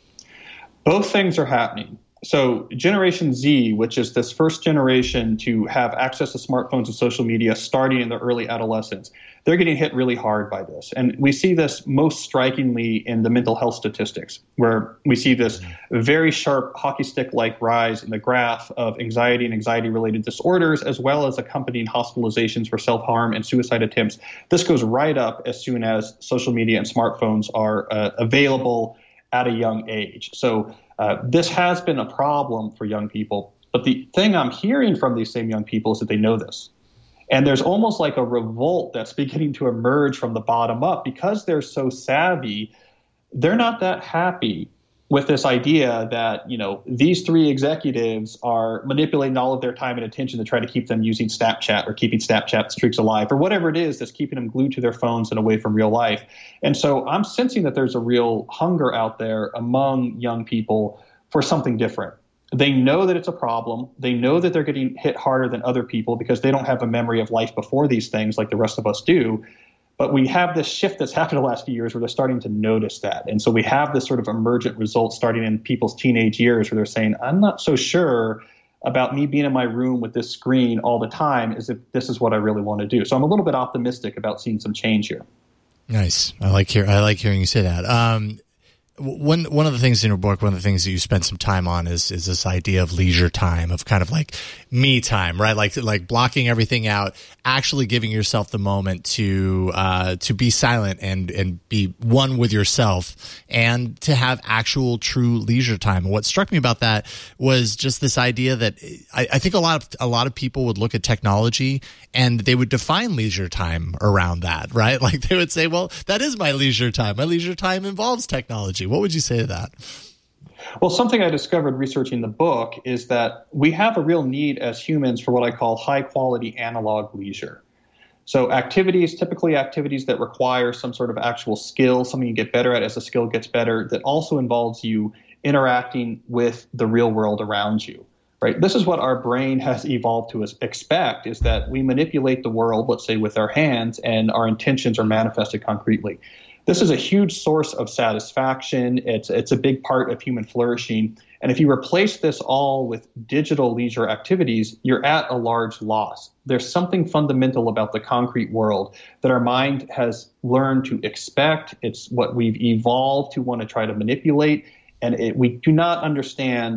Both things are happening. So Generation Z, which is this first generation to have access to smartphones and social media starting in the early adolescence, they're getting hit really hard by this. And we see this most strikingly in the mental health statistics, where we see this very sharp hockey stick-like rise in the graph of anxiety and anxiety-related disorders, as well as accompanying hospitalizations for self-harm and suicide attempts. This goes right up as soon as social media and smartphones are uh, available at a young age. So Uh, this has been a problem for young people, but the thing I'm hearing from these same young people is that they know this. And there's almost like a revolt that's beginning to emerge from the bottom up because they're so savvy. They're not that happy with this idea that, you know, these three executives are manipulating all of their time and attention to try to keep them using Snapchat or keeping Snapchat streaks alive or whatever it is that's keeping them glued to their phones and away from real life. And so I'm sensing that there's a real hunger out there among young people for something different. They know that it's a problem. They know that they're getting hit harder than other people because they don't have a memory of life before these things like the rest of us do. But we have this shift that's happened in the last few years where they're starting to notice that. And so we have this sort of emergent result starting in people's teenage years where they're saying, I'm not so sure about me being in my room with this screen all the time as if this is what I really want to do. So I'm a little bit optimistic about seeing some change here. Nice. I like hear I like hearing you say that. Um, One one of the things in your book, one of the things that you spend some time on is is this idea of leisure time, of kind of like me time, right? Like like blocking everything out, actually giving yourself the moment to uh, to be silent and and be one with yourself, and to have actual true leisure time. And what struck me about that was just this idea that I, I think a lot of a lot of people would look at technology and they would define leisure time around that, right? Like they would say, well, that is my leisure time. My leisure time involves technology. What would you say to that? Well, something I discovered researching the book is that we have a real need as humans for what I call high quality analog leisure. So activities, typically activities that require some sort of actual skill, something you get better at as the skill gets better, that also involves you interacting with the real world around you. Right. This is what our brain has evolved to expect, is that we manipulate the world, let's say, with our hands, and our intentions are manifested concretely. This is a huge source of satisfaction. It's it's a big part of human flourishing. And if you replace this all with digital leisure activities, you're at a large loss. There's something fundamental about the concrete world that our mind has learned to expect. It's what we've evolved to want to try to manipulate. And it, we do not understand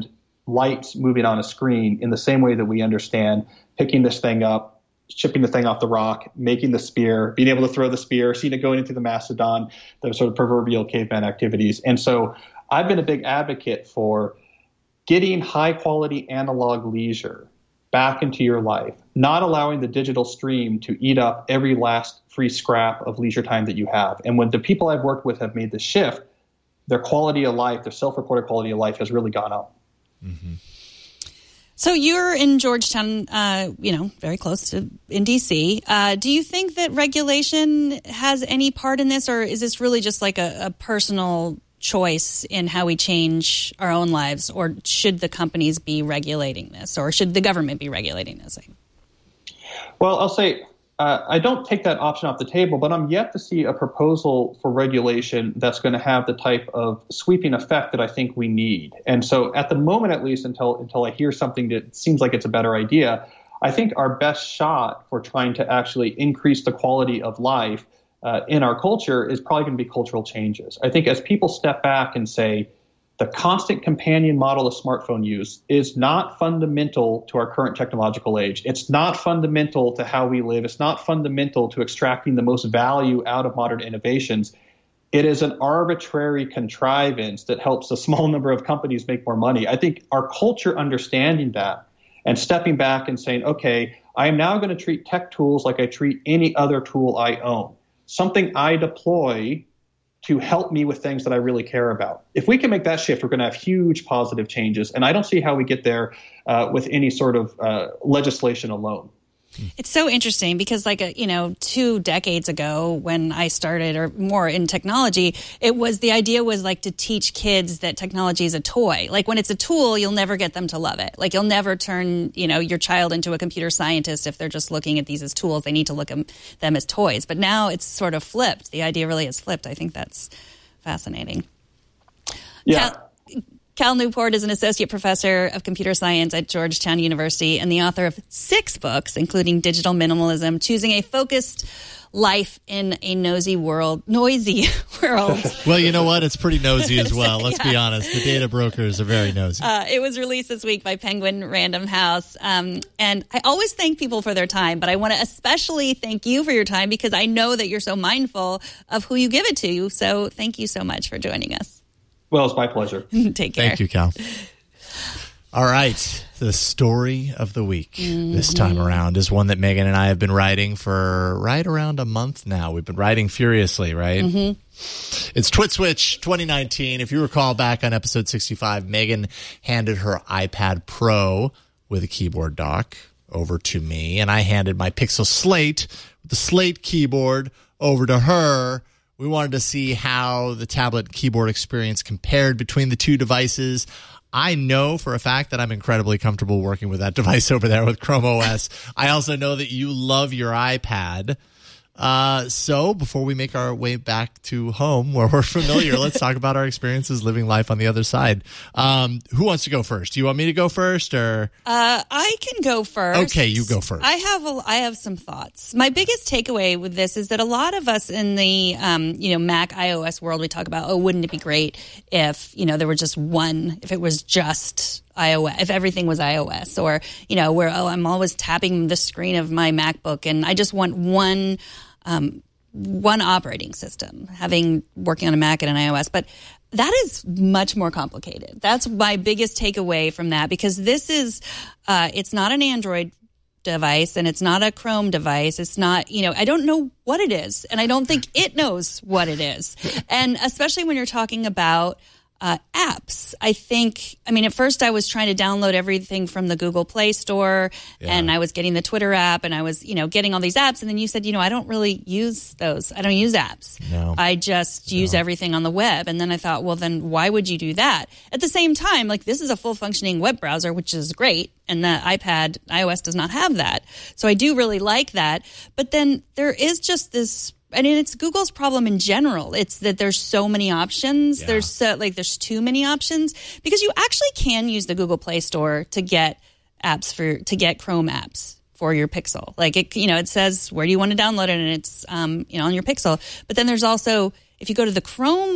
lights moving on a screen in the same way that we understand picking this thing up, chipping the thing off the rock, making the spear, being able to throw the spear, seeing it going into the mastodon, those sort of proverbial caveman activities. And so I've been a big advocate for getting high quality analog leisure back into your life, not allowing the digital stream to eat up every last free scrap of leisure time that you have. And when the people I've worked with have made the shift, their quality of life, their self-reported quality of life has really gone up. Mm-hmm. So you're in Georgetown, uh, you know, very close to in D C. Uh, do you think that regulation has any part in this, or is this really just like a, a personal choice in how we change our own lives, or should the companies be regulating this, or should the government be regulating this? Well, I'll say uh, I don't take that option off the table, but I'm yet to see a proposal for regulation that's going to have the type of sweeping effect that I think we need. And so at the moment, at least until until I hear something that seems like it's a better idea, I think our best shot for trying to actually increase the quality of life Uh, in our culture is probably going to be cultural changes. I think as people step back and say the constant companion model of smartphone use is not fundamental to our current technological age. It's not fundamental to how we live. It's not fundamental to extracting the most value out of modern innovations. It is an arbitrary contrivance that helps a small number of companies make more money. I think our culture understanding that and stepping back and saying, okay, I am now going to treat tech tools like I treat any other tool I own. Something I deploy to help me with things that I really care about. If we can make that shift, we're going to have huge positive changes. And I don't see how we get there uh, with any sort of uh, legislation alone. It's so interesting because, like, a, you know, two decades ago when I started, or more in technology, it was the idea was like to teach kids that technology is a toy. Like when it's a tool, you'll never get them to love it. Like you'll never turn, you know, your child into a computer scientist if they're just looking at these as tools. They need to look at them as toys. But now it's sort of flipped. The idea really is flipped. I think that's fascinating. Yeah. Cal- Cal Newport is an associate professor of computer science at Georgetown University and the author of six books, including Digital Minimalism, Choosing a Focused Life in a Nosy World, Noisy World. Well, you know what? It's pretty nosy as well. Let's yeah. be honest. The data brokers are very nosy. Uh, it was released this week by Penguin Random House. Um, and I always thank people for their time, but I want to especially thank you for your time because I know that you're so mindful of who you give it to. So thank you so much for joining us. Well, it's my pleasure. Take care. Thank you, Cal. All right. The story of the week mm-hmm. this time around is one that Megan and I have been writing for right around a month now. We've been writing furiously, right? Mm-hmm. It's Twit Switch twenty nineteen. If you recall back on episode sixty-five, Megan handed her iPad Pro with a keyboard dock over to me, and I handed my Pixel Slate with the Slate keyboard over to her. We wanted to see how the tablet keyboard experience compared between the two devices. I know for a fact that I'm incredibly comfortable working with that device over there with Chrome O S. I also know that you love your iPad. Uh, so before we make our way back to home where we're familiar, let's talk about our experiences living life on the other side. Um, who wants to go first? Do you want me to go first or? Uh, I can go first. Okay, you go first. I have a, I have some thoughts. My biggest takeaway with this is that a lot of us in the, um, you know, Mac iOS world, we talk about, oh, wouldn't it be great if, you know, there were just one, if it was just iOS, if everything was iOS, or, you know, where, oh, I'm always tapping the screen of my MacBook and I just want one, um, one operating system, having working on a Mac and an iOS. But that is much more complicated. That's my biggest takeaway from that, because this is, uh, it's not an Android device and it's not a Chrome device. It's not, you know, I don't know what it is, and I don't think it knows what it is. And especially when you're talking about Uh, apps. I think, I mean, at first I was trying to download everything from the Google Play Store yeah. and I was getting the Twitter app and I was, you know, getting all these apps. And then you said, you know, I don't really use those. I don't use apps. No. I just no. use everything on the web. And then I thought, well, then why would you do that? At the same time, like, this is a full functioning web browser, which is great. And the iPad, iOS does not have that. So I do really like that. But then there is just this, I mean, it's Google's problem in general. It's that there's so many options. Yeah. There's so, like, there's too many options, because you actually can use the Google Play Store to get apps for, to get Chrome apps for your Pixel. Like, it, you know, it says, where do you want to download it? And it's, um, you know, on your Pixel. But then there's also, if you go to the Chrome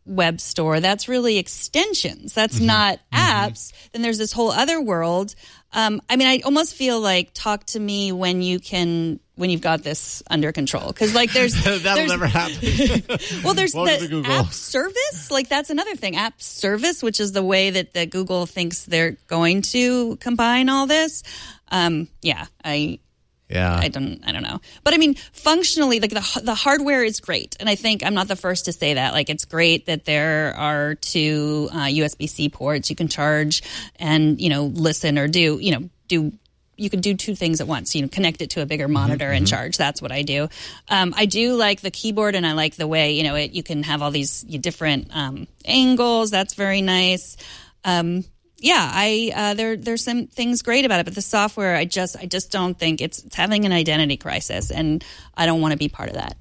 web store. That's really extensions. That's mm-hmm. not apps. Mm-hmm. Then there's this whole other world. Um, I mean, I almost feel like talk to me when you can, when you've got this under control. Because like there's that'll there's, never happen. Well, there's Welcome the app service. Like that's another thing. App service, which is the way that, that Google thinks they're going to combine all this. Um, yeah, I. Yeah, I don't. I don't know, but I mean, functionally, like the the hardware is great, and I think I'm not the first to say that. Like, it's great that there are two uh, U S B C ports you can charge, and you know, listen or do you know do. You can do two things at once. You know, connect it to a bigger monitor mm-hmm. and charge. That's what I do. Um, I do like the keyboard, and I like the way you know it. You can have all these different um, angles. That's very nice. Um, Yeah, I uh, there there's some things great about it, but the software, I just I just don't think it's, it's having an identity crisis, and I don't want to be part of that.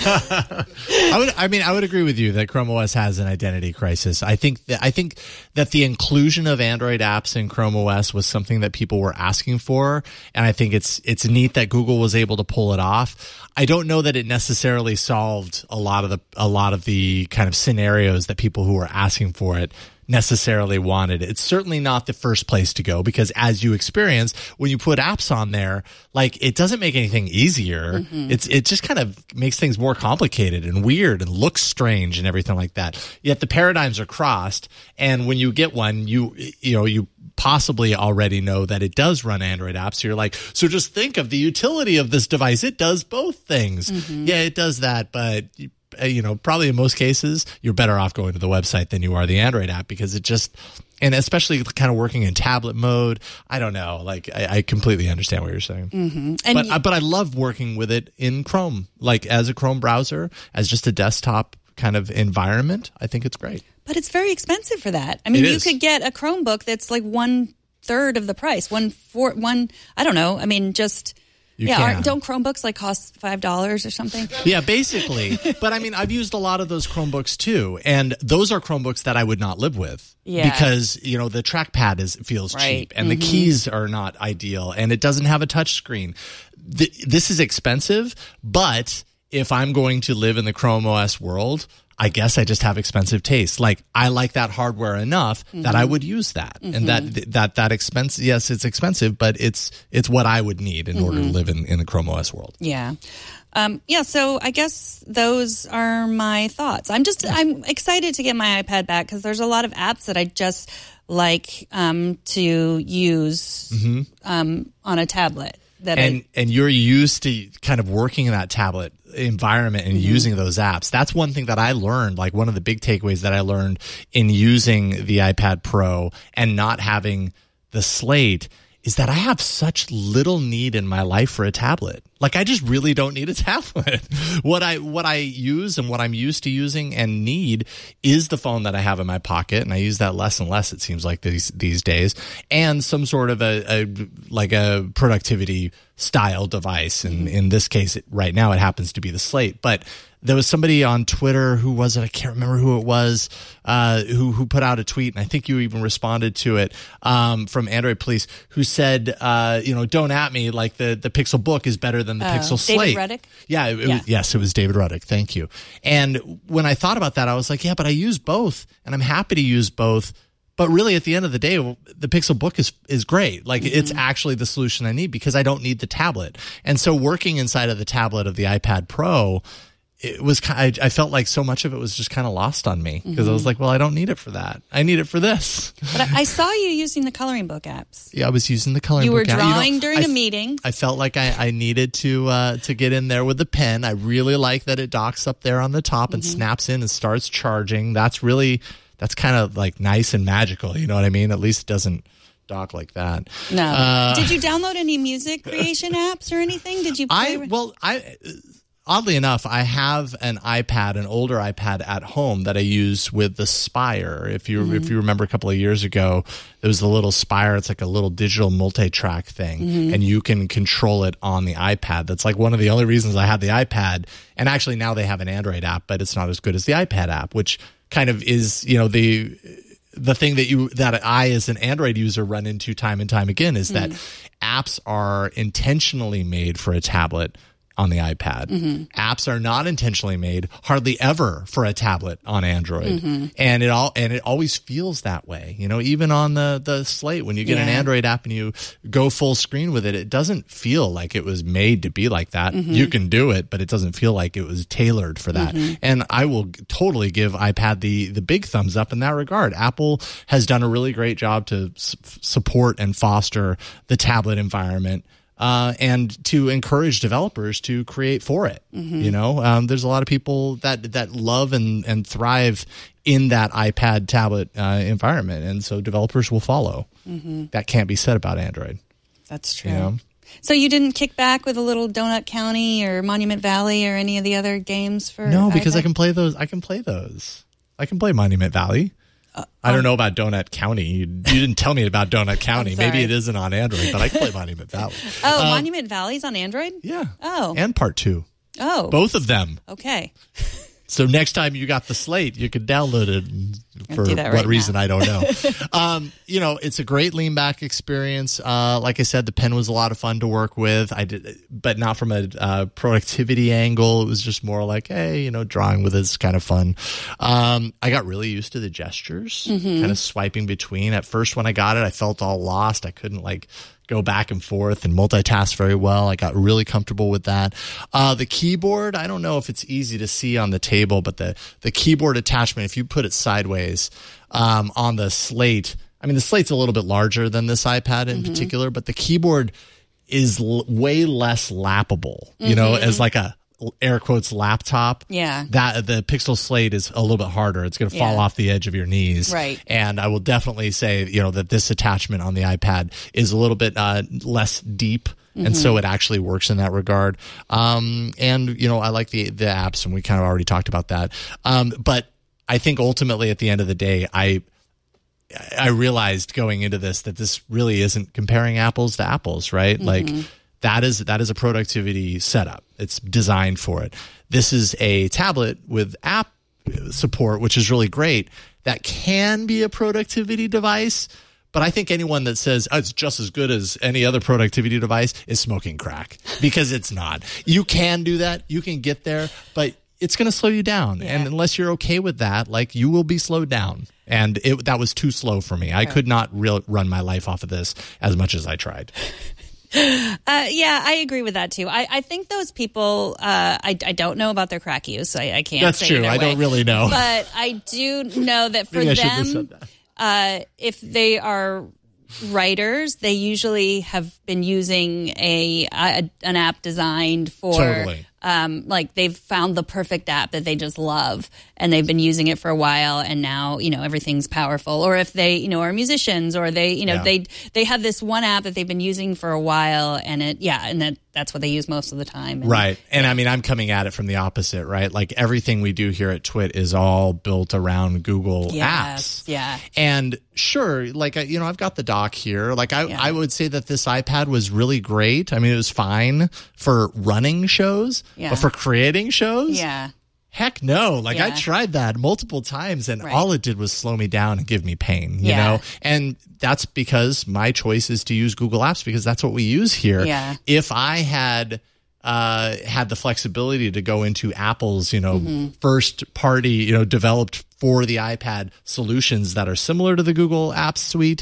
I would, I mean, I would agree with you that Chrome O S has an identity crisis. I think that I think that the inclusion of Android apps in Chrome O S was something that people were asking for, and I think it's it's neat that Google was able to pull it off. I don't know that it necessarily solved a lot of the a lot of the kind of scenarios that people who were asking for it necessarily wanted. It's certainly not the first place to go, because as you experience, when you put apps on there, like it doesn't make anything easier. Mm-hmm. It's it just kind of makes things more complicated and weird and looks strange and everything like that. Yet the paradigms are crossed, and when you get one, you you know you possibly already know that it does run Android apps. So you're like, so just think of the utility of this device. It does both things. Mm-hmm. Yeah, it does that, but you, you know, probably in most cases, you're better off going to the website than you are the Android app, because it just, and especially kind of working in tablet mode. I don't know. Like, I, I completely understand what you're saying. Mm-hmm. And but, y- but I love working with it in Chrome, like as a Chrome browser, as just a desktop kind of environment. I think it's great. But it's very expensive for that. I mean, It you is. could get a Chromebook that's like one third of the price. One four one. I don't know. I mean, just You yeah. can. Aren't, don't Chromebooks like cost five dollars or something? Yeah, basically. But I mean, I've used a lot of those Chromebooks too, and those are Chromebooks that I would not live with. Yeah. Because, you know, the trackpad is feels Right. cheap, and Mm-hmm. the keys are not ideal, and it doesn't have a touch screen. Th- this is expensive, but if I'm going to live in the Chrome O S world, I guess I just have expensive taste. Like, I like that hardware enough mm-hmm. that I would use that. Mm-hmm. And that that that expense, yes, it's expensive, but it's it's what I would need in mm-hmm. order to live in, in the Chrome O S world. Yeah. Um, yeah, so I guess those are my thoughts. I'm just, I'm excited to get my iPad back, because there's a lot of apps that I just like um, to use mm-hmm. um, on a tablet. That and I, and you're used to kind of working in that tablet environment and mm-hmm. using those apps. That's one thing that I learned, like one of the big takeaways that I learned in using the iPad Pro and not having the Slate, is that I have such little need in my life for a tablet. Like, I just really don't need a tablet. What I what I use and what I'm used to using and need is the phone that I have in my pocket, and I use that less and less, it seems like, these these days, and some sort of a, a like a productivity style device. And in this case, it, right now, it happens to be the Slate. But there was somebody on Twitter, who was it? I can't remember who it was, uh, who who put out a tweet, and I think you even responded to it, um, from Android Police, who said, uh, you know, don't at me, like the, the Pixel Book is better than the uh, Pixel Slate. David Ruddick? Yeah, it, it yeah. Was, yes, it was David Ruddick. Thank you. And when I thought about that, I was like, yeah, but I use both, and I'm happy to use both. But really, at the end of the day, the Pixel Book is is great. Like, mm-hmm. it's actually the solution I need, because I don't need the tablet. And so working inside of the tablet of the iPad Pro, it was I, I felt like so much of it was just kind of lost on me, because mm-hmm. I was like, well, I don't need it for that. I need it for this. But I, I saw you using the coloring book apps. Yeah, I was using the coloring you book were app. drawing You know, during I, a meeting. I felt like I, I needed to uh, to get in there with the pen. I really like that it docks up there on the top and mm-hmm. snaps in and starts charging. That's really that's kind of like nice and magical. You know what I mean? At least it doesn't dock like that. No. Uh, Did you download any music creation apps or anything? Did you play I with- well I. Oddly enough, I have an iPad, an older iPad at home that I use with the Spire. If you mm-hmm. if you remember a couple of years ago, there was the little Spire. It's like a little digital multi-track thing, mm-hmm. and you can control it on the iPad. That's like one of the only reasons I had the iPad. And actually, now they have an Android app, but it's not as good as the iPad app, which kind of is, you know, the the thing that you that I as an Android user run into time and time again is mm-hmm. that apps are intentionally made for a tablet. on the iPad. Mm-hmm. Apps are not intentionally made hardly ever for a tablet on Android. Mm-hmm. And it all and it always feels that way. You know, even on the, the Slate, when you get yeah. an Android app and you go full screen with it, it doesn't feel like it was made to be like that. Mm-hmm. You can do it, but it doesn't feel like it was tailored for that. Mm-hmm. And I will totally give iPad the, the big thumbs up in that regard. Apple has done a really great job to s- support and foster the tablet environment. Uh, and to encourage developers to create for it. Mm-hmm. You know, um, there's a lot of people that that love and, and thrive in that iPad tablet uh, environment, and so developers will follow. Mm-hmm. That can't be said about Android. That's true. You know? So you didn't kick back with a little Donut County or Monument Valley or any of the other games for No, because iPad? I can play those. I can play those. I can play Monument Valley. Uh, I don't know about Donut County. You, you didn't tell me about Donut County. Maybe it isn't on Android, but I can play Monument Valley. Oh, um, Monument Valley's on Android? Yeah. Oh. And Part two. Oh. Both of them. Okay. So next time you got the Slate, you could download it for right what reason, now. I don't know. um, you know, it's a great lean back experience. Uh, like I said, the pen was a lot of fun to work with. I did, but not from a uh, productivity angle. It was just more like, hey, you know, drawing with it's kind of fun. Um, I got really used to the gestures, mm-hmm. kind of swiping between. At first, when I got it, I felt all lost. I couldn't like go back and forth and multitask very well. I got really comfortable with that. Uh, the keyboard, I don't know if it's easy to see on the table, but the, the keyboard attachment, if you put it sideways um, on the Slate, I mean, the Slate's a little bit larger than this iPad in mm-hmm. particular, but the keyboard is l- way less lappable, you mm-hmm. know, as like a air quotes laptop. Yeah. That the Pixel Slate is a little bit harder. It's going to fall yeah. off the edge of your knees. Right. And I will definitely say, you know, that this attachment on the iPad is a little bit uh, less deep. Mm-hmm. And so it actually works in that regard. Um, and, you know, I like the, the apps, and we kind of already talked about that. Um, but I think ultimately at the end of the day, I, I realized going into this that this really isn't comparing apples to apples, right? Mm-hmm. Like, That is that is a productivity setup. It's designed for it. This is a tablet with app support, which is really great. That can be a productivity device, but I think anyone that says oh, it's just as good as any other productivity device is smoking crack, because it's not. You can do that. You can get there, but it's going to slow you down. Yeah. And unless you're okay with that, like, you will be slowed down. And it, that was too slow for me. I could not real, run my life off of this as much as I tried. Uh, yeah, I agree with that too. I, I think those people, uh, I, I don't know about their crack use. I, I can't That's say true. either I way. don't really know. But I do know that for Maybe I shouldn't have them, said that. Uh, if they are writers, they usually have been using a, a an app designed for Totally. Um, like they've found the perfect app that they just love, and they've been using it for a while, and now, you know, everything's powerful. Or if they, you know, are musicians, or they, you know, Yeah. they they have this one app that they've been using for a while, and it, yeah, and that that's what they use most of the time. And, Right. And I mean, I'm coming at it from the opposite, right? Like, everything we do here at Twit is all built around Google Yes, apps. yeah. And sure, like, I- you know, I've got the dock here. Like, I, Yeah. I would say that this iPad was really great. I mean, it was fine for running shows, Yeah. but for creating shows, Yeah. heck no. Like, I Yeah. tried that multiple times, and Right. all it did was slow me down and give me pain, you Yeah. know? And that's because my choice is to use Google Apps, because that's what we use here. Yeah. If I had uh, had the flexibility to go into Apple's, you know, Mm-hmm. first party, you know, developed for the iPad solutions that are similar to the Google Apps suite,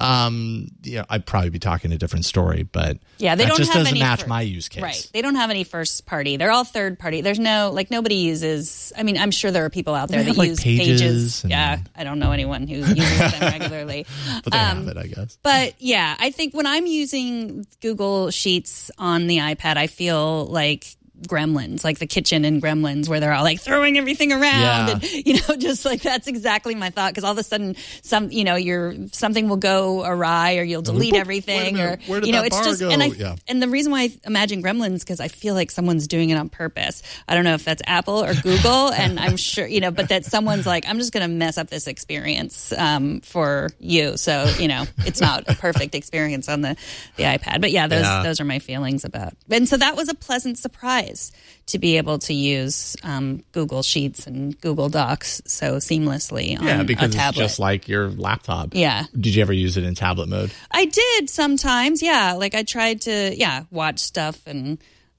um, you know, I'd probably be talking a different story, but Yeah, they that don't just have doesn't any match fir- my use case. Right. They don't have any first party. They're all third party. There's no, like, nobody uses, I mean, I'm sure there are people out there They that have, like, use Pages pages. and- Yeah. I don't know anyone who uses them regularly. But they Um, have it, I guess. But yeah, I think when I'm using Google Sheets on the iPad, I feel like Gremlins, like the kitchen in Gremlins, where they're all like throwing everything around, Yeah. and you know, just like that's exactly my thought. Because all of a sudden, some you know, your something will go awry, or you'll delete Boop, everything, wait a minute, or where did you know, that it's bar just go? and I Yeah. and the reason why I imagine Gremlins, because I feel like someone's doing it on purpose. I don't know if that's Apple or Google, and I'm sure you know, but that someone's like, I'm just going to mess up this experience um, for you, so you know, it's not a perfect experience on the the iPad. But yeah, those Yeah. those are my feelings about. And so that was a pleasant surprise to be able to use um, Google Sheets and Google Docs so seamlessly on Yeah, because a it's tablet. just like your laptop. Yeah. Did you ever use it in tablet mode? I did sometimes, yeah. Like I tried to, yeah, watch stuff and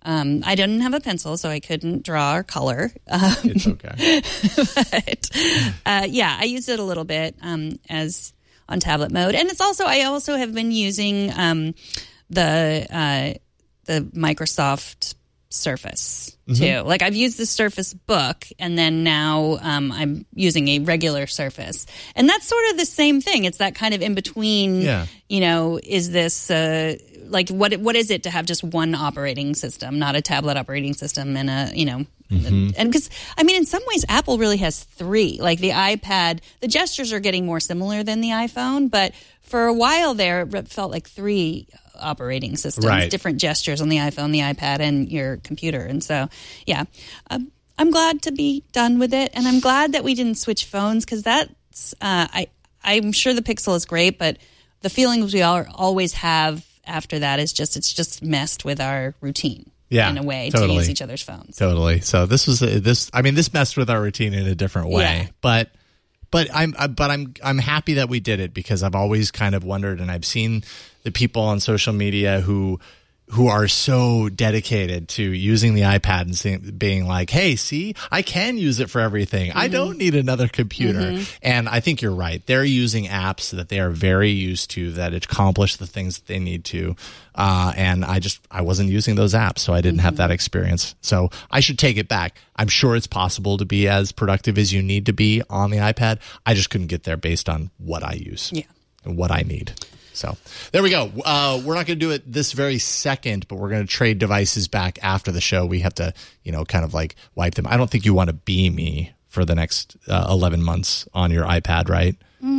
Um, I didn't have a pencil, so I couldn't draw or color. Um, it's okay. But uh, yeah, I used it a little bit um, as on tablet mode, and it's also I also have been using um, the uh, the Microsoft Surface too. Mm-hmm. Like I've used the Surface Book, and then now um, I'm using a regular Surface, and that's sort of the same thing. It's that kind of in between. Yeah. You know, is this uh, like what? What is it to have just one operating system, not a tablet operating system, and a you know, mm-hmm. and because I mean, in some ways, Apple really has three. Like the iPad, the gestures are getting more similar than the iPhone, but for a while there, it felt like three operating systems, right. different gestures on the iPhone, the iPad, and your computer. And so, yeah, um, I'm glad to be done with it, and I'm glad that we didn't switch phones because that's uh, I I'm sure the Pixel is great, but the feelings we all always have after that is just it's just messed with our routine. Yeah, in a way totally. to use each other's phones. Totally. So this was a, this. I mean, this messed with our routine in a different way, Yeah. but. But I'm, I, but I'm, I'm happy that we did it because I've always kind of wondered, and I've seen the people on social media who, who are so dedicated to using the iPad and seeing, being like, "Hey, see, I can use it for everything. Mm-hmm. I don't need another computer." Mm-hmm. And I think you're right. They're using apps that they are very used to that accomplish the things that they need to. Uh, and I just, I wasn't using those apps, so I didn't mm-hmm. have that experience. So I should take it back. I'm sure it's possible to be as productive as you need to be on the iPad. I just couldn't get there based on what I use yeah. and what I need. So there we go. Uh, we're not going to do it this very second, but we're going to trade devices back after the show. We have to, you know, kind of like wipe them. I don't think you want to be me for the next uh, eleven months on your iPad, right?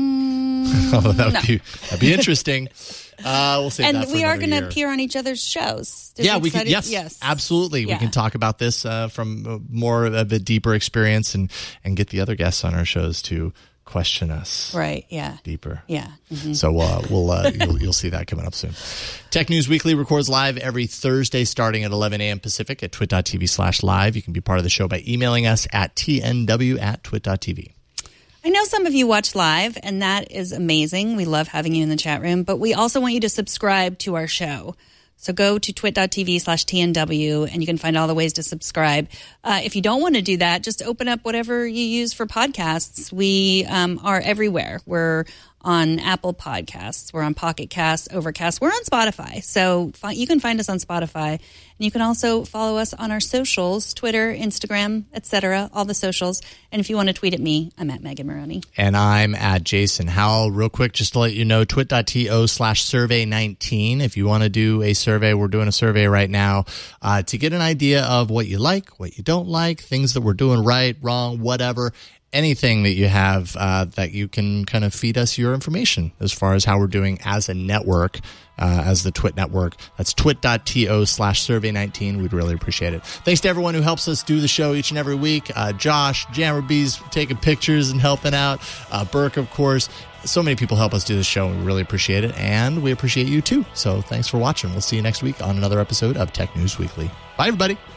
Mm, oh, that would no. be, that'd be interesting. Uh, we'll save and that for we are going to appear on each other's shows. Did yeah, we we can. Yes, yes, absolutely. Yeah. We can talk about this uh, from more of a deeper experience, and and get the other guests on our shows to question us. Right. Yeah. Deeper. Yeah. Mm-hmm. So uh, we'll uh, you'll, you'll see that coming up soon. Tech News Weekly records live every Thursday starting at eleven a.m. Pacific at twit.tv slash live. You can be part of the show by emailing us at tnw at twit.tv. I know some of you watch live, and that is amazing. We love having you in the chat room, but we also want you to subscribe to our show. So go to twit.tv slash TNW, and you can find all the ways to subscribe. Uh, if you don't want to do that, just open up whatever you use for podcasts. We um, are everywhere. We're on Apple Podcasts. We're on Pocket Casts, Overcast. We're on Spotify. So fi- you can find us on Spotify. And you can also follow us on our socials, Twitter, Instagram, et cetera, all the socials. And if you want to tweet at me, I'm at Megan Maroney. And I'm at Jason Howell. Real quick, just to let you know, twit.to slash survey 19. If you want to do a survey, we're doing a survey right now uh, to get an idea of what you like, what you don't like, things that we're doing right, wrong, whatever. Anything that you have uh, that you can kind of feed us your information as far as how we're doing as a network, uh, as the Twit network. That's twit.to slash survey 19. We'd really appreciate it. Thanks to everyone who helps us do the show each and every week. Uh, Josh, Jammerbees taking pictures and helping out. Uh, Burke, of course. So many people help us do the show, and we really appreciate it. And we appreciate you too. So thanks for watching. We'll see you next week on another episode of Tech News Weekly. Bye, everybody.